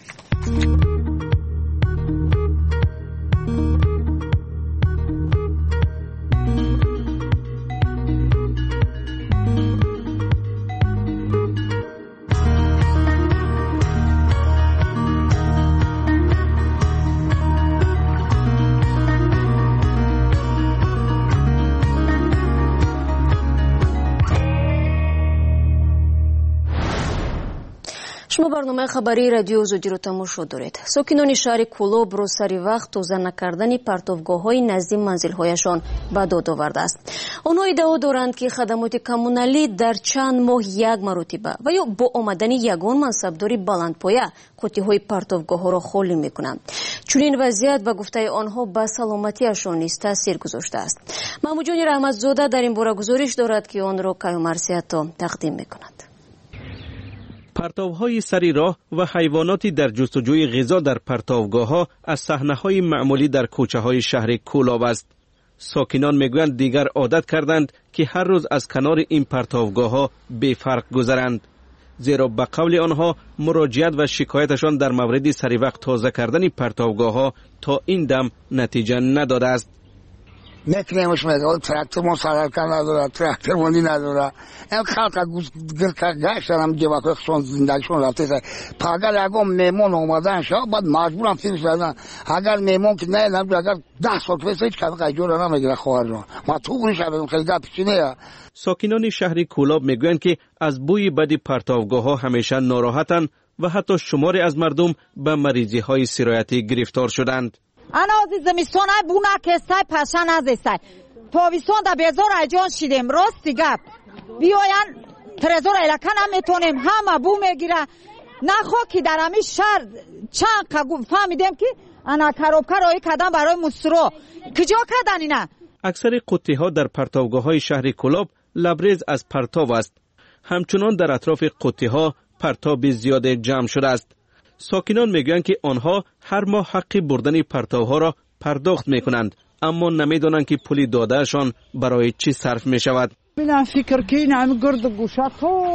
شما برنامه خبری رادیو آزادی رو تماشا دارید. ساکنان شهر کولوب رو سری وقت توزیع نکردن پرتوگاه‌های نزدیک منزل‌هایشان به داد آورده است. آنها ادعا دارند که خدمات کمونالی در چند ماه یک مرتبه و یا با آمدن یگان منصبداری بلندپایه قوطی‌های پرتوگاه‌ها را خالی می‌کنند. چنین وضعیت به گفته آنها به سلامتیشان نیز تاثیر گذاشته است. محمود جان رحمتزاده در این باره گزارش دارد که آن را کیومرثی‌تا تقدیم می‌کند. پرتوهای سری راه و حیواناتی در جستجوی غذا در پرتوگاه‌ها از صحنه‌های معمولی در کوچه‌های شهر کولوب است. ساکنان میگویند دیگر عادت کردند که هر روز از کنار این پرتوگاه‌ها بی فرق گذرند، زیرا به قول آنها مراجعت و شکایتشان در مورد سری وقت تازه کردن پرتوگاه‌ها تا این دم نتیجه نداده است. نکنیمش میگه تراکتور مسافرکن نداره، تراکتور بندی نداره. این خالق گشتن هم جواب خشون زندگیشون رفته. اگر اگه میمون اومدن شب بعد مجبورم فیلم زدن. اگر میمون که نه نمیشه اگر ده سال پیش هیچ کاری کجور نمیگیره خواهر رو. ما تو نشدیم خیلی گپ چینه. ساکنان شهر کولوب میگویند که از بوی بدی پرتوگاه‌ها همیشه ناراحتند و حتی شماری از مردم به مریضی‌های سرایتی گرفتار شدند. انا از زمستان های بونا کستای پشن از استای تابستان دا بیزار ایجان شدیم. راستی گپ بیاین ترزور ایلکن هم میتونیم همه بو میگیره. نخوا که در همی شهر چند که فهمیدیم که انا کروبکر رای کدن برای مسترو کجا کدن اینه. اکثر قوطی ها در پرتوگاه های شهر کولوب لبریز از پرتاب است. همچنان در اطراف قوطی ها پرتاب زیاد جمع شده است. ساکنان میگویند که آنها هر ماه حق بردن پرتوها را پرداخت میکنند، اما نمیدانند که پول دادهشان برای چی صرف میشود. من فکر که این همه گرد گوشه تو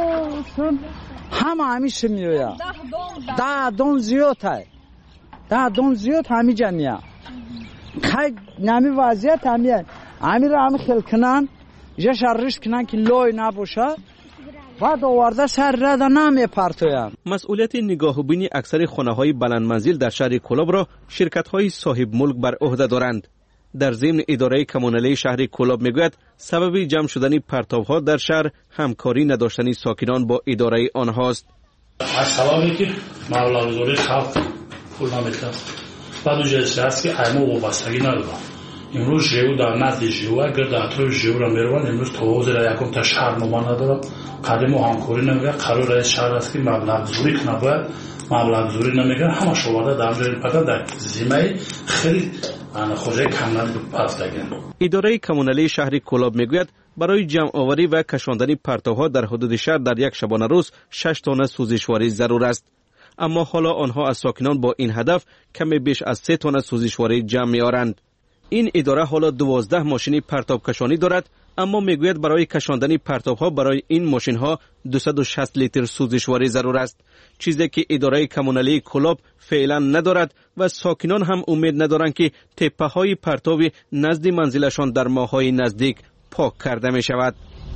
همه همیشه میویا ده دون زیاد های ده دون زیاد همی جنیه خیلی نمی وضعیت همیه همی را همی خیل کنن یه شرش کنن که لای نباشه و دوارده سر رده نمی پرتویم. مسئولیت نگاهبینی اکثر خانه های بلند منزل در شهر کولوب را شرکت های صاحب ملک بر عهده دارند. در ضمن اداره کمونالی شهر کولوب میگوید سبب جمع شدن پرتاب ها در شهر همکاری نداشتن ساکنان با اداره آنهاست. از سببی که مبلغ خلق پول نمیده بعد جلسه است که ایمو وابستگی نداره. امروز ژئو در نزد ژئو اگر در اطراف ژئو را میروند امروز توضیح را یکم تا شهر نما نداره. قدیم و همکاری نمیگه. قرار رئیس شهر است که مبلغ زوری کنه باید مبلغ زوری نمیگه. همه شواده در جای پدر در زمینه خیلی خوجه کمنالی پفتگن. اداره کمونالی شهر کولوب میگوید برای جمع آوری و کشاندن پرتوها در حدود شهر در یک شبانه روز شش تانه سوزشواری ضرور است. اما حالا آنها از ساکنان با این هدف کمی بیش از سه تانه سوزشواری جمع میآورند. این اداره حالا دوازده ماشین پرتاب کشانی دارد، اما میگوید برای کشاندن پرتاب ها برای این ماشین ها دویست و شصت لیتر سوزشواری ضرور است، چیزی که اداره کمونالی کولوب فعلا ندارد و ساکنان هم امید ندارند که تپه های پرتاب نزد منزلشان در ماه های نزدیک پاک کرده می شود.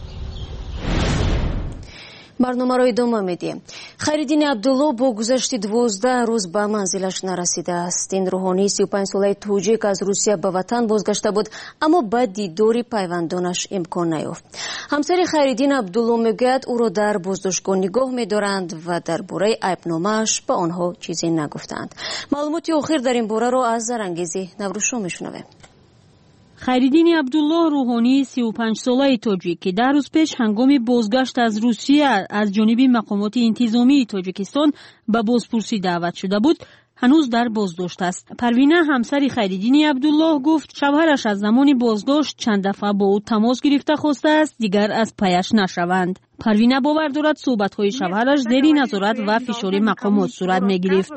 برنامه را ادامه میدیم. خیرالدین عبدالله با گذشت دوازده روز به منزلش نرسیده است. این روحانی سی و پنج ساله توجیک از روسیه به وطن بازگشته بود، اما به دیدار پیوندانش امکان نیافت. همسر خیرالدین عبدالله میگوید او را در بازداشتگاه نگاه میدارند و درباره عیبنامه‌اش به آنها چیزی نگفتند. معلومات آخر در این باره را از زرانگیزی نوروشو میشنویم. خیرالدین عبدالله روحانی سی و پنج ساله تاجیک که در روز پیش هنگام بازگشت از روسیه از جانب مقامات انتظامی تاجیکستان به بازپرسی دعوت شده بود، هنوز در بازداشت است. پروینه همسر خیریدین عبدالله گفت شوهرش از زمان بازداشت چند دفعه با او تماس گرفته خواسته است دیگر از پیش نشوند. پروینه باور دارد صحبت‌های شوهرش زیر نظارت و فشار مقامات صورت می‌گرفت.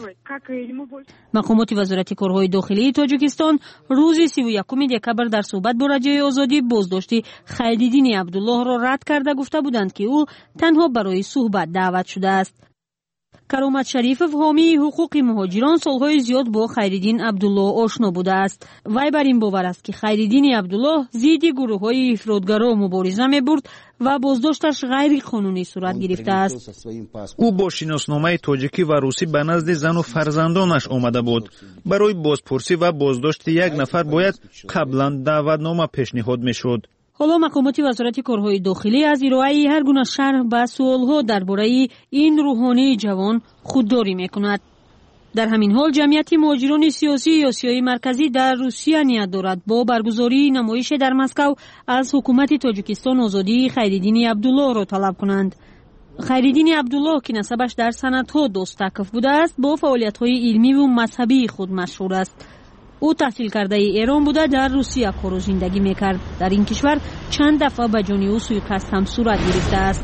مقامات وزارت کارهای داخلی تاجیکستان روز سی و یکم دکبر در صحبت با رجای آزادی بازداشت خیریدین عبدالله را رد کرده گفته بودند که او تنها برای صحبت دعوت شده است. کرامت شریف حامی حقوق مهاجران سالهای زیاد با خیریدین عبدالله آشنا بوده است. وی بر این باور است که خیریدین عبدالله ضد گروه‌های افراطگرا مبارزه می‌برد و بازداشتش غیر قانونی صورت گرفته است. او با شناسنامه تاجیکی و روسی به نزد زن و فرزندانش آمده بود. برای بازپرسی و بازداشت یک نفر باید قبلا دعوتنامه پیشنهاد می‌شد. حالا مقامات وزارت کارهای داخلی از ارائه هر گونه شرح به سوالها درباره این روحانی جوان خودداری میکند. در همین حال جمعیت مهاجران سیاسی آسیای مرکزی در روسیه نیت دارد با برگزاری نمایش در مسکو از حکومت تاجیکستان آزادی خیریدین عبدالله را طلب کنند. خیریدین عبدالله که نسبش در سنت‌ها داستکف بوده است با فعالیت‌های علمی و مذهبی خود مشهور است. او تحصیل کرده ایران بوده در روسیه کار و زندگی میکرد. در این کشور چند دفعه به جان او سوءقصد هم صورت گرفته است.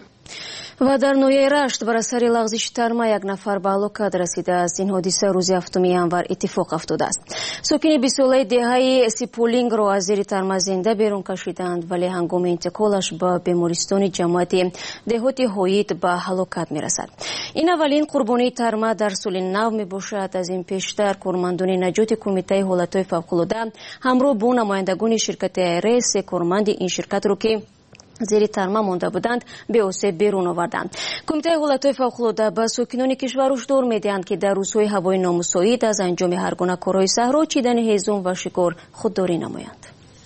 و در نویه رشت بر اثر لغزش ترما یک نفر به هلاکت رسیده است. این حادثه روز هفتم ینور اتفاق افتاده است. ساکن بیست ساله دهه سیپولینگ را از زیر ترما زنده بیرون کشیدند ولی هنگام انتقالش به بیمارستان جماعت دهات هویت به هلاکت میرسد. این اولین قربانی ترما در سال نو می باشد. از این پیشتر کارمندان نجات کمیته حالتهای فوق‌العاده همراه با نمایندگان شرکت ایرس کارمند این شرکت رو که زیر ترما مانده بودند به اوسه بیرون آوردند. کمیته حالتهای فوق‌العاده به ساکنان کشور هشدار می‌دهند که در روزهای هوای نامساعد از انجام هر گونه کارهای صحرا، چیدن هیزم و شکار خودداری نمایند.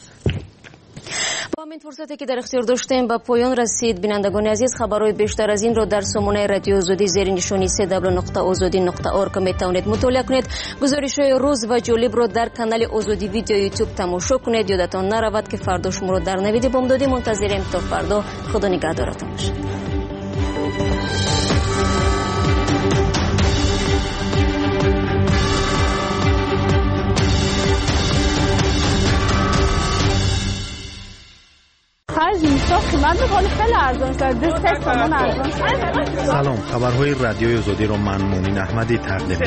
با همین فرصتی که در اختیار داشتیم به پایان رسید. بینندگان عزیز خبرهای بیشتر از این را در سامانه رادیو آزادی زیر نشانی سه دبلیو نقطه آزادی نقطه اورگ میتوانید مطالعه کنید. گزارش‌های روز و جالب را در کانال آزادی ویدیو یوتیوب تماشا کنید. یادتان نرود که فردا شما را در نوید بامدادی منتظریم. تا فردا خدا نگهدارتان باشد. سلام، خبرهای رادیوی آزادی رو من مومن احمدی تقدیم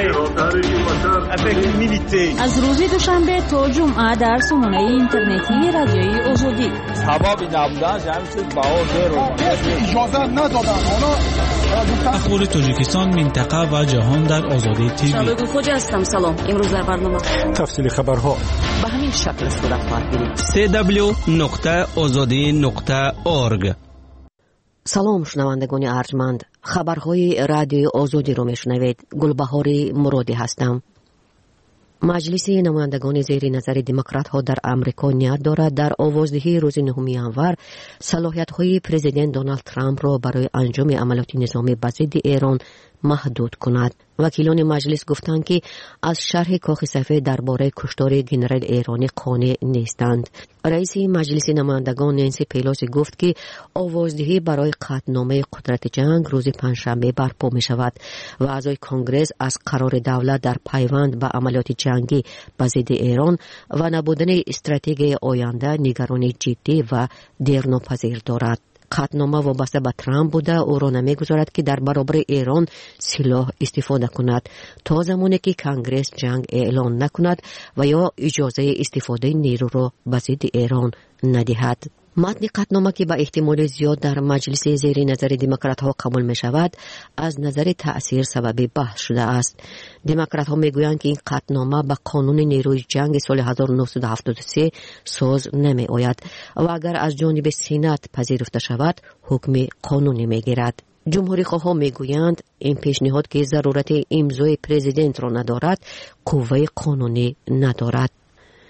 می‌کنم. از روز دوشنبه تا جمعه در سامانه اینترنتی رادیوی آزادی. سبب نبودن همین چیز باور رو اجازه ندادن. حالا اخبار تاجیکستان، منطقه و جهان در آزادی تیوی. شبگیر خوش هستم. سلام. امروز در برنامه تفصیل خبرها به همین شکل صورت خواهد گرفت. سه دبلیو نقطه آزادی نقطه اورگ. سلام شنوندگان ارجمند، خبرهای رادیوی آزادی رو میشنوید. گلبهار مرادی هستم. مجلس نمایندگان زیر نظر دموکرات ها در امریکا نیت دارد در آوازدهی روز نهم ینور صلاحیت های پرزیدنت دونالد ترامپ را برای انجام عملیات نظامی به ضد ایران محدود کند. وکیلان مجلس گفتند که از شرح کاخ سفید درباره کشتار ژنرال ایرانی قانع نیستند. رئیس مجلس نمایندگان نانسی پیلوسی گفت که آوازدهی برای قطعنامه قدرت جنگ روز پنجشنبه برپا می شود و اعضای کنگره از قرار دولت در پیوند به عملیات جنگی به ضد ایران و نبودن استراتژی آینده نگرانی جدی و دیرناپذیر دارد. قطعنامه وابسته به ترامپ بوده او را نمیگذارد که در برابر ایران سلاح استفاده کند تا زمانی که کنگره جنگ اعلان نکند و یا اجازه استفاده نیرو را به ضد ایران ندهد. متن قطعنامه که به احتمال زیاد در مجلس زیر نظر دموکرات ها قبول می شود از نظر تأثیر سبب بحث شده است. دموکرات ها می گویند که این قطعنامه به قانون نیروی جنگ سال هزار و نهصد و هفتاد و سه ساز نمی آید و اگر از جانب سنات پذیرفته شود حکم قانونی می گیرد. جمهوری خواه ها می گویند این پیشنهاد که ضرورت امضای پرزیدنت را ندارد قوه قانونی ندارد.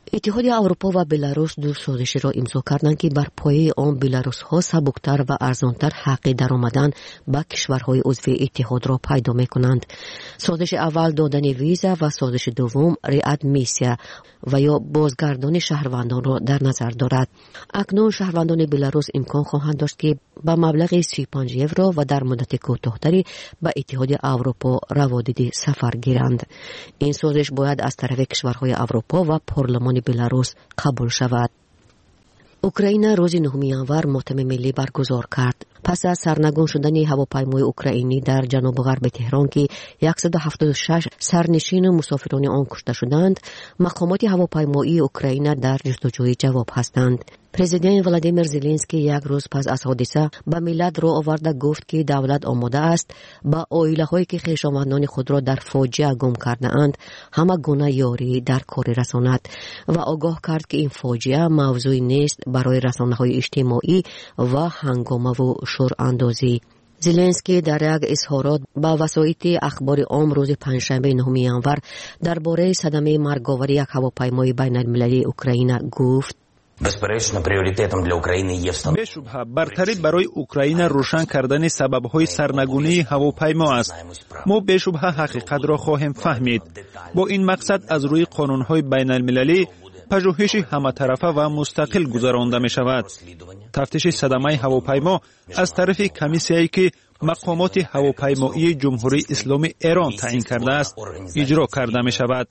اتحاد اروپا و بلاروس دو سازشی را امضا کردند که بر پایه آن بلاروس‌ها سبکتر و ارزانتر حق درآمدن به کشورهای عضو اتحاد را پیدا می‌کنند. سازش اول دادن ویزا و سازش دوم ریادمیسیا و یا بازگردان شهروندان را در نظر دارد. اکنون شهروندان بلاروس امکان خواهند داشت که با مبلغ سی و پنج یورو و در مدت کوتاه‌تری به اتحاد اروپا روادید سفر گیرند. این سازش باید از طرف کشورهای اروپا و پارلمان بلاروس قبول شود. اوکراین روز نهم ژانویه ماتم ملی برگزار کرد. پس از سرنگون شدن هواپیمای اوکراینی در جنوب غرب تهران که صد و هفتاد و شش سرنشین و مسافران آن کشته شدند، مقامات هواپیمایی اوکراین در جستجوی جواب هستند. پرزیدنت ولادیمیر زلنسکی یک روز پس از حادثه به ملت را آورده گفت که دولت آماده است با عائله‌هایی که خویشاوندان خود را در فاجعه گم کرده اند همه گونه یاری در کار رساند و آگاه کرد که این فاجعه موضوعی نیست برای رسانه‌های اجتماعی و هنگامه و شور اندازی. زلنسکی در یک اظهارات با وسایط اخبار عام روز پنجشنبه نهم ژانویه درباره صدمه مرگاور یک هواپیمای بین‌المللی اوکراین گفت: безперечно пріоритетом для України є встановлення. بشبه برتری برای اوکراین روشن کردن سبب‌های سرنگونی هواپیما است. ما بشبه حقیقت را خواهیم فهمید. با این مقصد از روی قانون‌های بین‌المللی پژوهش همه طرفه و مستقل گذرانده می شود. تفتیش صدمه هواپیما از طرف کمیسیایی که مقامات هواپیمایی جمهوری اسلامی ایران تعیین کرده است اجرا کرده می شود.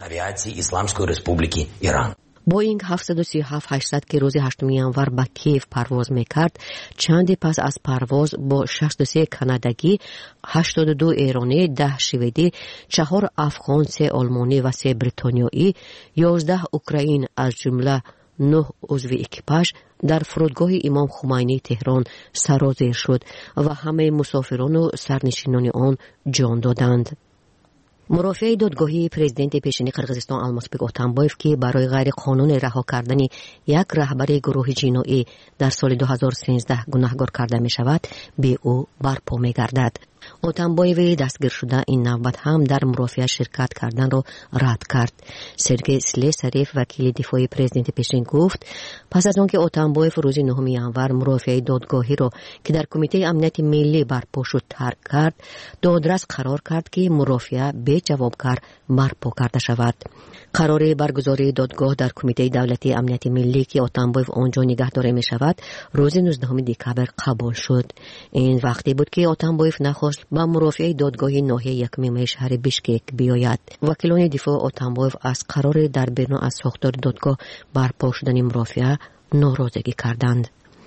بوینگ هفتصد و سی و هفت هشتصد که روز هشتم ژانویه به کیف پرواز میکرد، چندی پس از پرواز با شصت و سه کانادایی، هشتاد و دو ایرانی، ده شوئدی، چهار افغان، سه آلمانی و سه بریتانیایی، یازده اوکراین از جمله نه عضو اکیپاژ در فرودگاه امام خمینی تهران سرازیر شد و همه مسافران و سرنشینان آن جان دادند. مرافع دادگاهی پرزیدنت پیشین قرقیزستان المازبек اتنبایف که برای غیر قانون رها کردن یک رهبر گروه جنایی در سال دو هزار و سیزده گناهکار کرده می شود به او برپا می گردد. اتنبایف دستگیر شده این نوبت هم در مرافعه شرکت کردن را رد کرد. سرگی سلیساریف وکیل دفاعی پرزیدنت پیشین گفت پس از آنکه اتنبایف روز نهم ژانویه مرافعه دادگاهی را که در کمیته امنیت ملی برپا شد ترک کرد، دادرس قرار کرد که مرافعه به جوابگر برپا کرده شود. قرار برگزاری دادگاه در کمیته دولتی امنیت ملی که اتنبایف آنجا نگهداری می شود روز نوزدهم دکامبر قبول شد. این وقتی بود که اتنبایف نخواست با مرافع دادگاهی ناحیه یکمیم شهر بیشکک بیاید. وکیلان دفاع اتنبایف از قرار در بنا از ساختار دادگاه برپا شدن مرافعه ناراضگی کردند.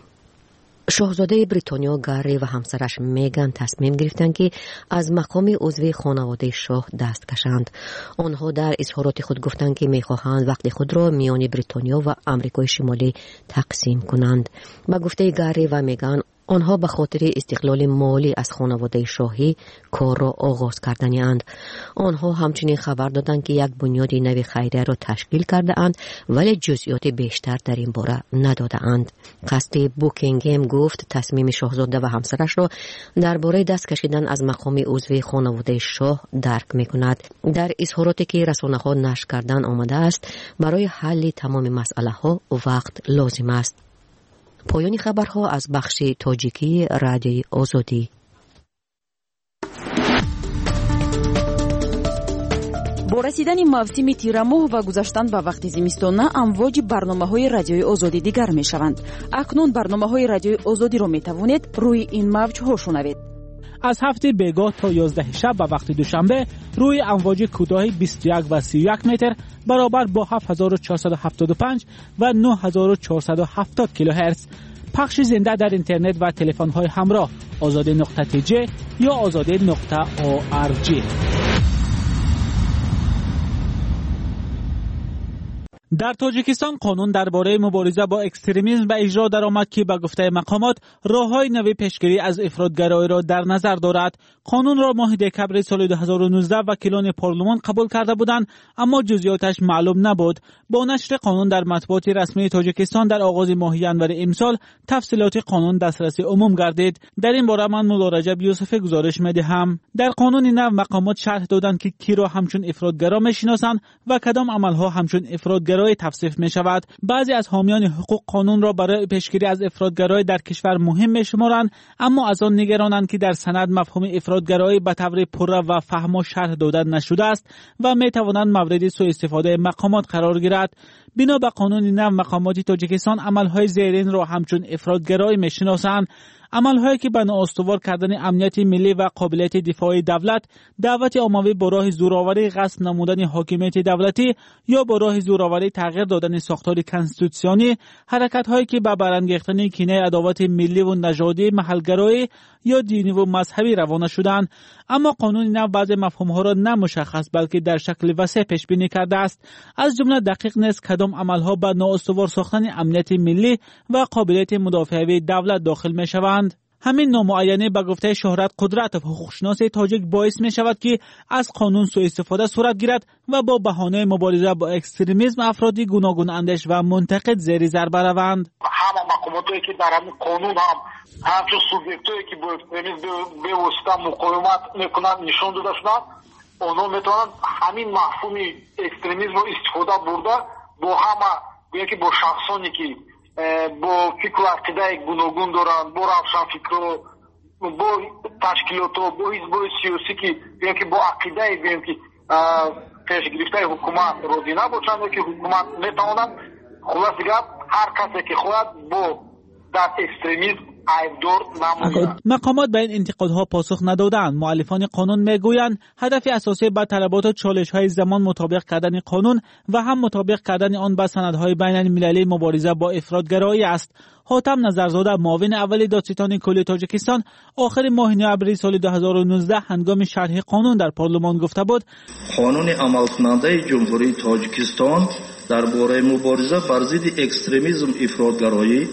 شاهزاده بریتانیا گری و همسرش میگن تصمیم گرفتند که از مقام عضو خانواده شاه دست کشند. آنها در اظهارات خود گفتند که میخواهند وقت خود را میان بریتانیا و آمریکای شمالی تقسیم کنند. با گفته گری و میگن آنها به خاطر استقلال مالی از خانواده شاهی کار را آغاز کردنی اند. آنها همچنین خبر دادند که یک بنیاد نوی خیریه را تشکیل کرده اند ولی جزئیات بیشتر در این باره نداده اند. قصد بوکینگهم گفت تصمیم شاهزاده و همسرش را درباره دست کشیدن از مقام عضو خانواده شاه درک می‌کند. در اظهاراتی که رسانه‌ها نشر کردن آمده است برای حل تمام مسئله‌ها وقت لازم است. پایان خبرها از بخش تاجیکی رادیوی آزادی. با رسیدن موسم تیر ماه و گذشتن به وقت زمستان امواج برنامه‌های رادیوی آزادی دیگر می‌شوند. اکنون برنامه‌های رادیوی آزادی را می‌توانید روی این موج‌ها شنوید. از هفته بیگاه تا یازده شب و وقت دوشنبه روی امواج کوتاه بیست و یک و سی و یک متر برابر با هفت هزار و چهارصد و هفتاد و پنج و نه هزار و چهارصد و هفتاد کیلوهرتز پخش زنده در اینترنت و تلفن‌های همراه آزاده نقطه تی جی یا آزاده نقطه او آر جی. در تاجیکستان قانون درباره مبارزه با اکستریمیسم به اجرا درآمد که به گفته مقامات راههای نوی پیشگیری از افراطگرایی را در نظر دارد. قانون را ماه دکامبر سال دو هزار و نوزده وکیلان پارلمان قبول کرده بودند اما جزئیاتش معلوم نبود. با نشر قانون در مطبوعات رسمی تاجیکستان در آغاز ماه ژانویه امسال تفصیلات قانون دسترسی عموم گردید. در این باره من مولا رجب یوسف گزارش می‌دهم. در قانون نو مقامات شرح دادند که کی را همچون افراطگرا می‌شناسند و کدام عملها همچون افراطگرایی افرادگرایی توصیف می شود. بعضی از حامیان حقوق قانون را برای پیشگیری از افرادگرایی در کشور مهم می شمارند، اما از آن نگرانند که در سند مفهوم افرادگرایی به طور پره و فهم و شرح داده نشده است و می توانند مورد سوء استفاده مقامات قرار گیرد. بنا به قانون نو، مقامات تاجیکستان عملهای زیرین را همچون افرادگرایی می شناسند: عملهایی که به نااستوار کردن امنیت ملی و قابلیت دفاعی دولت، دعوت عمومی با راه زورآوری غصب نمودن حاکمیت دولتی یا با راه زورآوری تغییر دادن ساختار کنستیتوسیونی، حرکت‌هایی که به برانگیختن کینه عداوت ملی و نژادی، محلگرایی یا دینی و مذهبی روانه شدند. اما قانون نو بعضی مفهوم‌ها را نه مشخص بلکه در شکل وسیع پیش بینی کرده است. از جمله دقیق نیست کدام عملها به نااستوار ساختن امنیت ملی و قابلیت مدافعی دولت داخل می‌شوند. همین نامعینی به گفته شهرت قدرت و حقوقشناس تاجیک باعث می شود که از قانون سوء استفاده صورت گیرد و با بهانه مبارزه با اکستریمیسم افرادی گوناگون اندیش و منتقد زیر ضربه روند. همه مقاماتی که در همین قانون هم همچون سوبیکتایی که با اکستریمیسم به واسطه مقاومت میکنند نشان داده شدند، آنها میتوانند همین مفهوم اکستریمیسم رو استفاده برده با همه یکی با شخصانی که با فکر و عقیده گوناگون دارند، با روشن فکر، با تشکیلات، با حزب‌های سیاسی که بیان که با عقیده بیان که پیش گرفته حکومت راضی نباشند که حکومت میتواند خلاص گپ هر کسی که خواهد با در اکستریمیسم عیبدار نماید. مقامات به این انتقادها پاسخ ندادند. مؤلفان قانون میگویند هدف اساسی به طلبات و چالش‌های زمان مطابق کردن قانون و هم مطابق کردن آن به سندهای بین المللی مبارزه با افراطگرایی است. حاتم نظرزاده، معاون اول دادستان کل تاجیکستان، آخر ماه نوامبر سال دو هزار و نوزده هنگام شرح قانون در پارلمان گفته بود: قانون عملکننده جمهوری تاجیکستان درباره مبارزه بر ضد اکستریمیسم افراطگرایی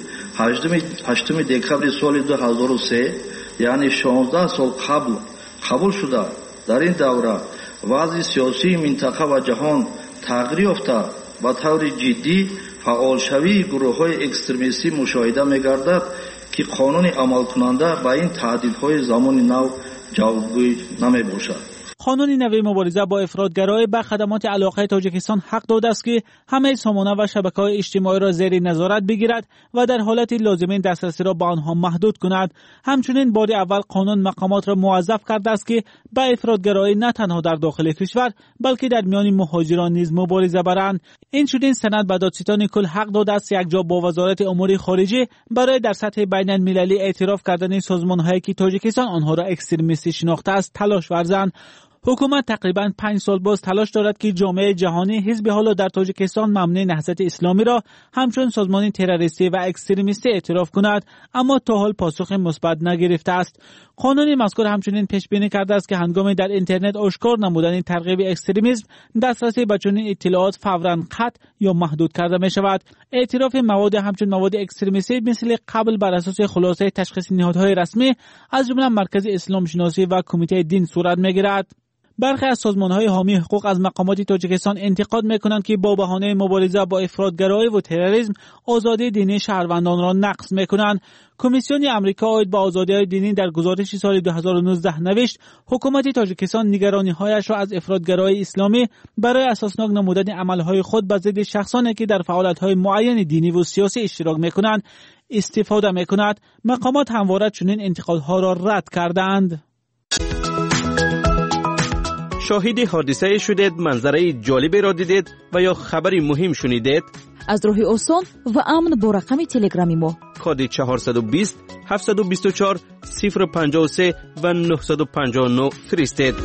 هشتم دکبر سال دو هزار و سه یعنی شانزده سال قبل قبول شده. در این دوره وضع سیاسی منطقه و جهان تغییر یافته و طور جدی فعالشوی گروه‌های اکستریمیستی مشاهده می‌گردد که قانون عملکننده با این تهدیدهای زمان نو جوابگوی نمی‌باشد. قانون نوی مبارزه با افراطگرایی به خدمات علاقه تاجیکستان حق داده است که همه سامانه و شبکه‌های اجتماعی را زیر نظارت بگیرد و در حالت لازمین دسترسی را به آنها محدود کند. همچنین بار اول قانون مقامات را موظف کرده است که به افراطگرایی نه تنها در داخل کشور بلکه در میان مهاجران نیز مبارزه برند. این چنین سند به دادستان کل حق داده است یک جا با وزارت امور خارجه برای در سطح بین المللی اعتراف کردن سازمان‌هایی که تاجیکستان آنها را اکستریمیستی شناخته است تلاش ورزند. حکومت تقریباً پنج سال باز تلاش دارد که جامعه جهانی حزب حالا در تاجیکستان ممنوع نهضت اسلامی را همچون سازمان تروریستی و اکستریمیستی اعتراف کند، اما تا حال پاسخ مثبت نگرفته است. قانون مذکور همچنین پیش بینی کرده است که هنگام در اینترنت آشکار نمودن ترغیب اکستریمیسم دسترسی به چنین اطلاعات فوراً قطع یا محدود کرده می شود. اعتراف مواد همچون مواد اکستریمیستی مثل قبل بر اساس خلاصه تشخیص نهادهای رسمی از جمله مرکز اسلام شناسی و کمیته دین صورت می گیرد. برخی از سازمان‌های حامی حقوق از مقامات تاجیکستان انتقاد می‌کنند که با بهانه مبارزه با افراطگرایی و تروریسم آزادی دینی شهروندان را نقض می‌کنند. کمیسیون آمریکا عاید به آزادی‌های دینی در گزارش سال دو هزار و نوزده نوشت حکومت تاجیکستان نگرانی‌هایش را از افراطگرایی اسلامی برای اساسناک نمودن عمل‌های خود به ضد شخصانی که در فعالیت‌های معین دینی و سیاسی اشتراک می‌کنند استفاده می‌کند. مقامات همواره چنین انتقادها را رد کردند. شاهد حادثه شدید، منظره جالبی را دیدید و یا خبری مهم شنیدید؟ از راه آسان و امن با رقم تلگرامی ما کد چهارصد و بیست هفتصد و بیست و چهار صفر پنجاه و سه و نهصد و پنجاه و نه فرستید.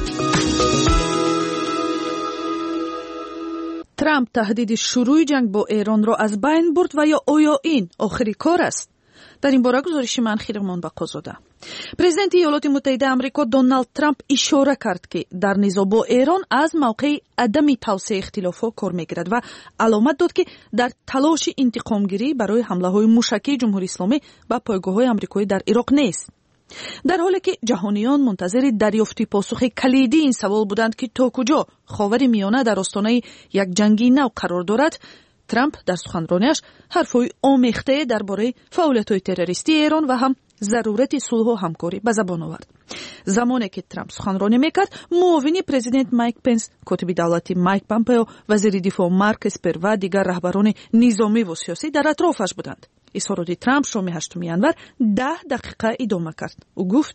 ترامپ تهدید شروع جنگ با ایران را از بین برد و یا آیا این آخری کار است؟ در این باره گزارش من خیرمان بقازاده. پرزیدنت ایالات متحده آمریکا دونالد ترامپ اشاره کرد که در نزاع با ایران از موقع عدم توسعه اختلافات کار میگیرد و علامت داد که در تلاش انتقامگیری برای حمله های موشکی جمهوری اسلامی به پایگاه های آمریکایی در عراق نیست. در حالی که جهانیان منتظر دریافت پاسخ کلیدی این سوال بودند که تا کجا خاور میانه در آستانه یک جنگی نو قرار دارد، ترامپ در سخنرانیش حرفهای آمیخته درباره فعالیت‌های تروریستی ایران و هم зарурати сулҳу ҳамкорӣ ба забон овард. замоне ки Трамп суханронӣ мекард, муовини президент Майк Пенс, котиби давлатӣ Майк Помпео, вазири дифоъ Марк Эспер ва дигар раҳбарони низомиву сиёсӣ дар атрофаш буданд. изҳороти Трамп шоми ҳаштуми январ даҳ дақиқа идома кард. ӯ гуфт: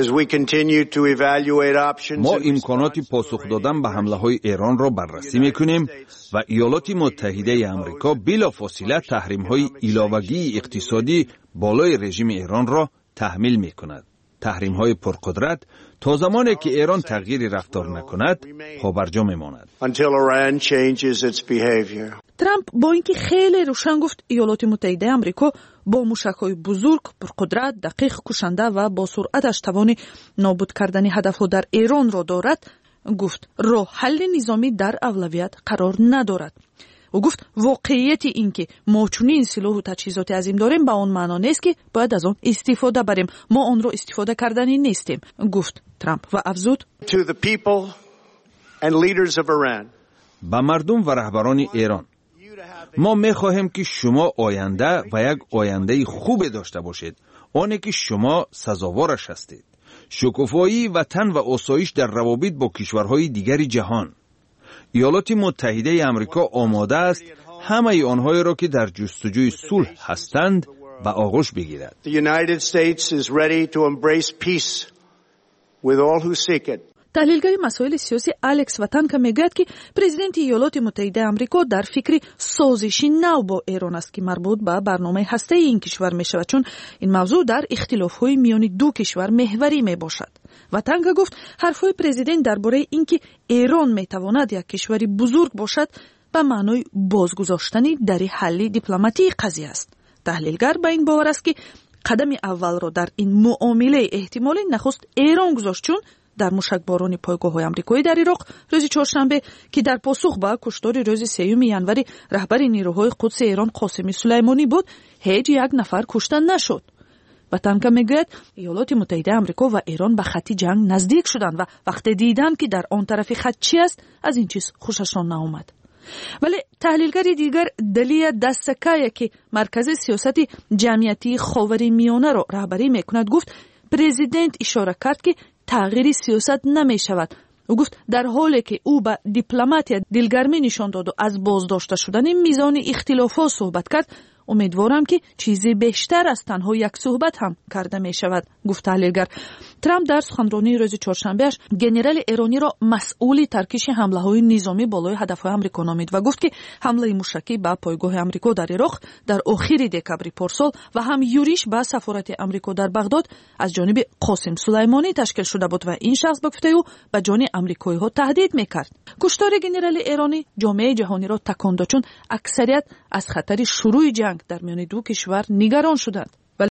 мо имконоти посух додан ба ҳамлаҳои Эронро баррасӣ мекунем ва иёлоти муттаҳидаи Амрико билофосила таҳримҳои иловагии иқтисодӣ болои режими Эронро таҳмил мекунад. таҳримҳои пурқудрат то замоне ки Эрон тағйири рафтор накунад побарҷо мемонад. Трамп бо ин ки хеле рӯшан гуфт иёлоти муттаҳидаи Амрико бо мушакҳои бузург, пурқудрат, дақиқ кушанда ва бо суръаташ тавони нобуд кардани ҳадафҳо дар Эронро дорад, гуфт роҳ ҳалли низомӣ дар авлавият қарор надорад. ӯ гуфт воқеияти ин ки мо чунин силоҳу таҷҳизоти азим дорем ба он маъно нест ки бояд аз он истифода барем. мо онро истифода карданӣ нестем, гуфт Трамп ва афзуд: ба мардум ва раҳбарони Эрон, мо мехоҳем ки шумо оянда ва як ояндаи хубе дошта бошед, оне ки шумо сазовораш ҳастед. шукуфоии ватан ва осоиш дар равобит бо кишварҳои дигари ҷаҳон. ایالات متحده آمریکا آماده است همه آنهایی را که در جستجوی صلح هستند به آغوش بگیرد. The United States is ready to embrace peace with all who seek it. تحلیلگر مسائل سیاسی الکس واتانکا میگوید که پرزیدنت ایالات متحده آمریکا در فکر سازشی نو با ایران است که مربوط به برنامه هسته‌ای این کشور میشود، چون این موضوع در اختلاف‌های میان دو کشور محوری میباشد. واتانکا گفت حرف‌های پرزیدنت درباره اینکه ایران میتواند یک کشوری بزرگ باشد به معنای بازگذاشتن در حل دیپلماتی قضیه است. تحلیلگر به این باور است که قدم اول را در این معامله احتمالاً نخست ایران گذاشت، چون در مشکباران پایگاه‌های آمریکایی در عراق روز چهارشنبه که در پاسخ به کشتار روز سوم ینوری رهبر نیروهای قدس ایران قاسم سلیمانی بود، هیچ یک نفر کشته نشد. واتانکا میگوید ایالات متحده آمریکا و ایران به خط جنگ نزدیک شدند و وقتی دیدند که در آن طرف خط چی است، از این چیز خوششان نآمد. ولی تحلیلگر دیگر دلیا دستکایی که مرکز سیاست جمعیتی خاورمیانه را رهبری میکند گفت پرزیدنت اشاره کرد که تغییر سیاست نمی شود. او گفت در حالی که او به دیپلماتی دلگرمی نشان داد و از بازداشته شدن میزان اختلافات صحبت کرد، امیدوارم که چیزی بیشتر از تنها یک صحبت هم کرده می شود، گفت تحلیلگر. ترامپ در سخنرانی روز چهارشنبهش گنرال ایرانی را مسئول ترکیش حمله های نظامی بالای هدفهای آمریکا نامید و گفت که حمله موشکی به پایگاه آمریکا در عراق در آخر دکامبر پارسال و هم یوریش به سفارت آمریکا در بغداد از جانب قاسم سلیمانی تشکیل شده بود و این شخص به گفته او به جان آمریکایی ها تهدید میکرد. کشتار گنرال ایرانی جامعه جهانی را تکان داد، چون اکثریت از خطر شروع جنگ در میان دو کشور نگران شدند.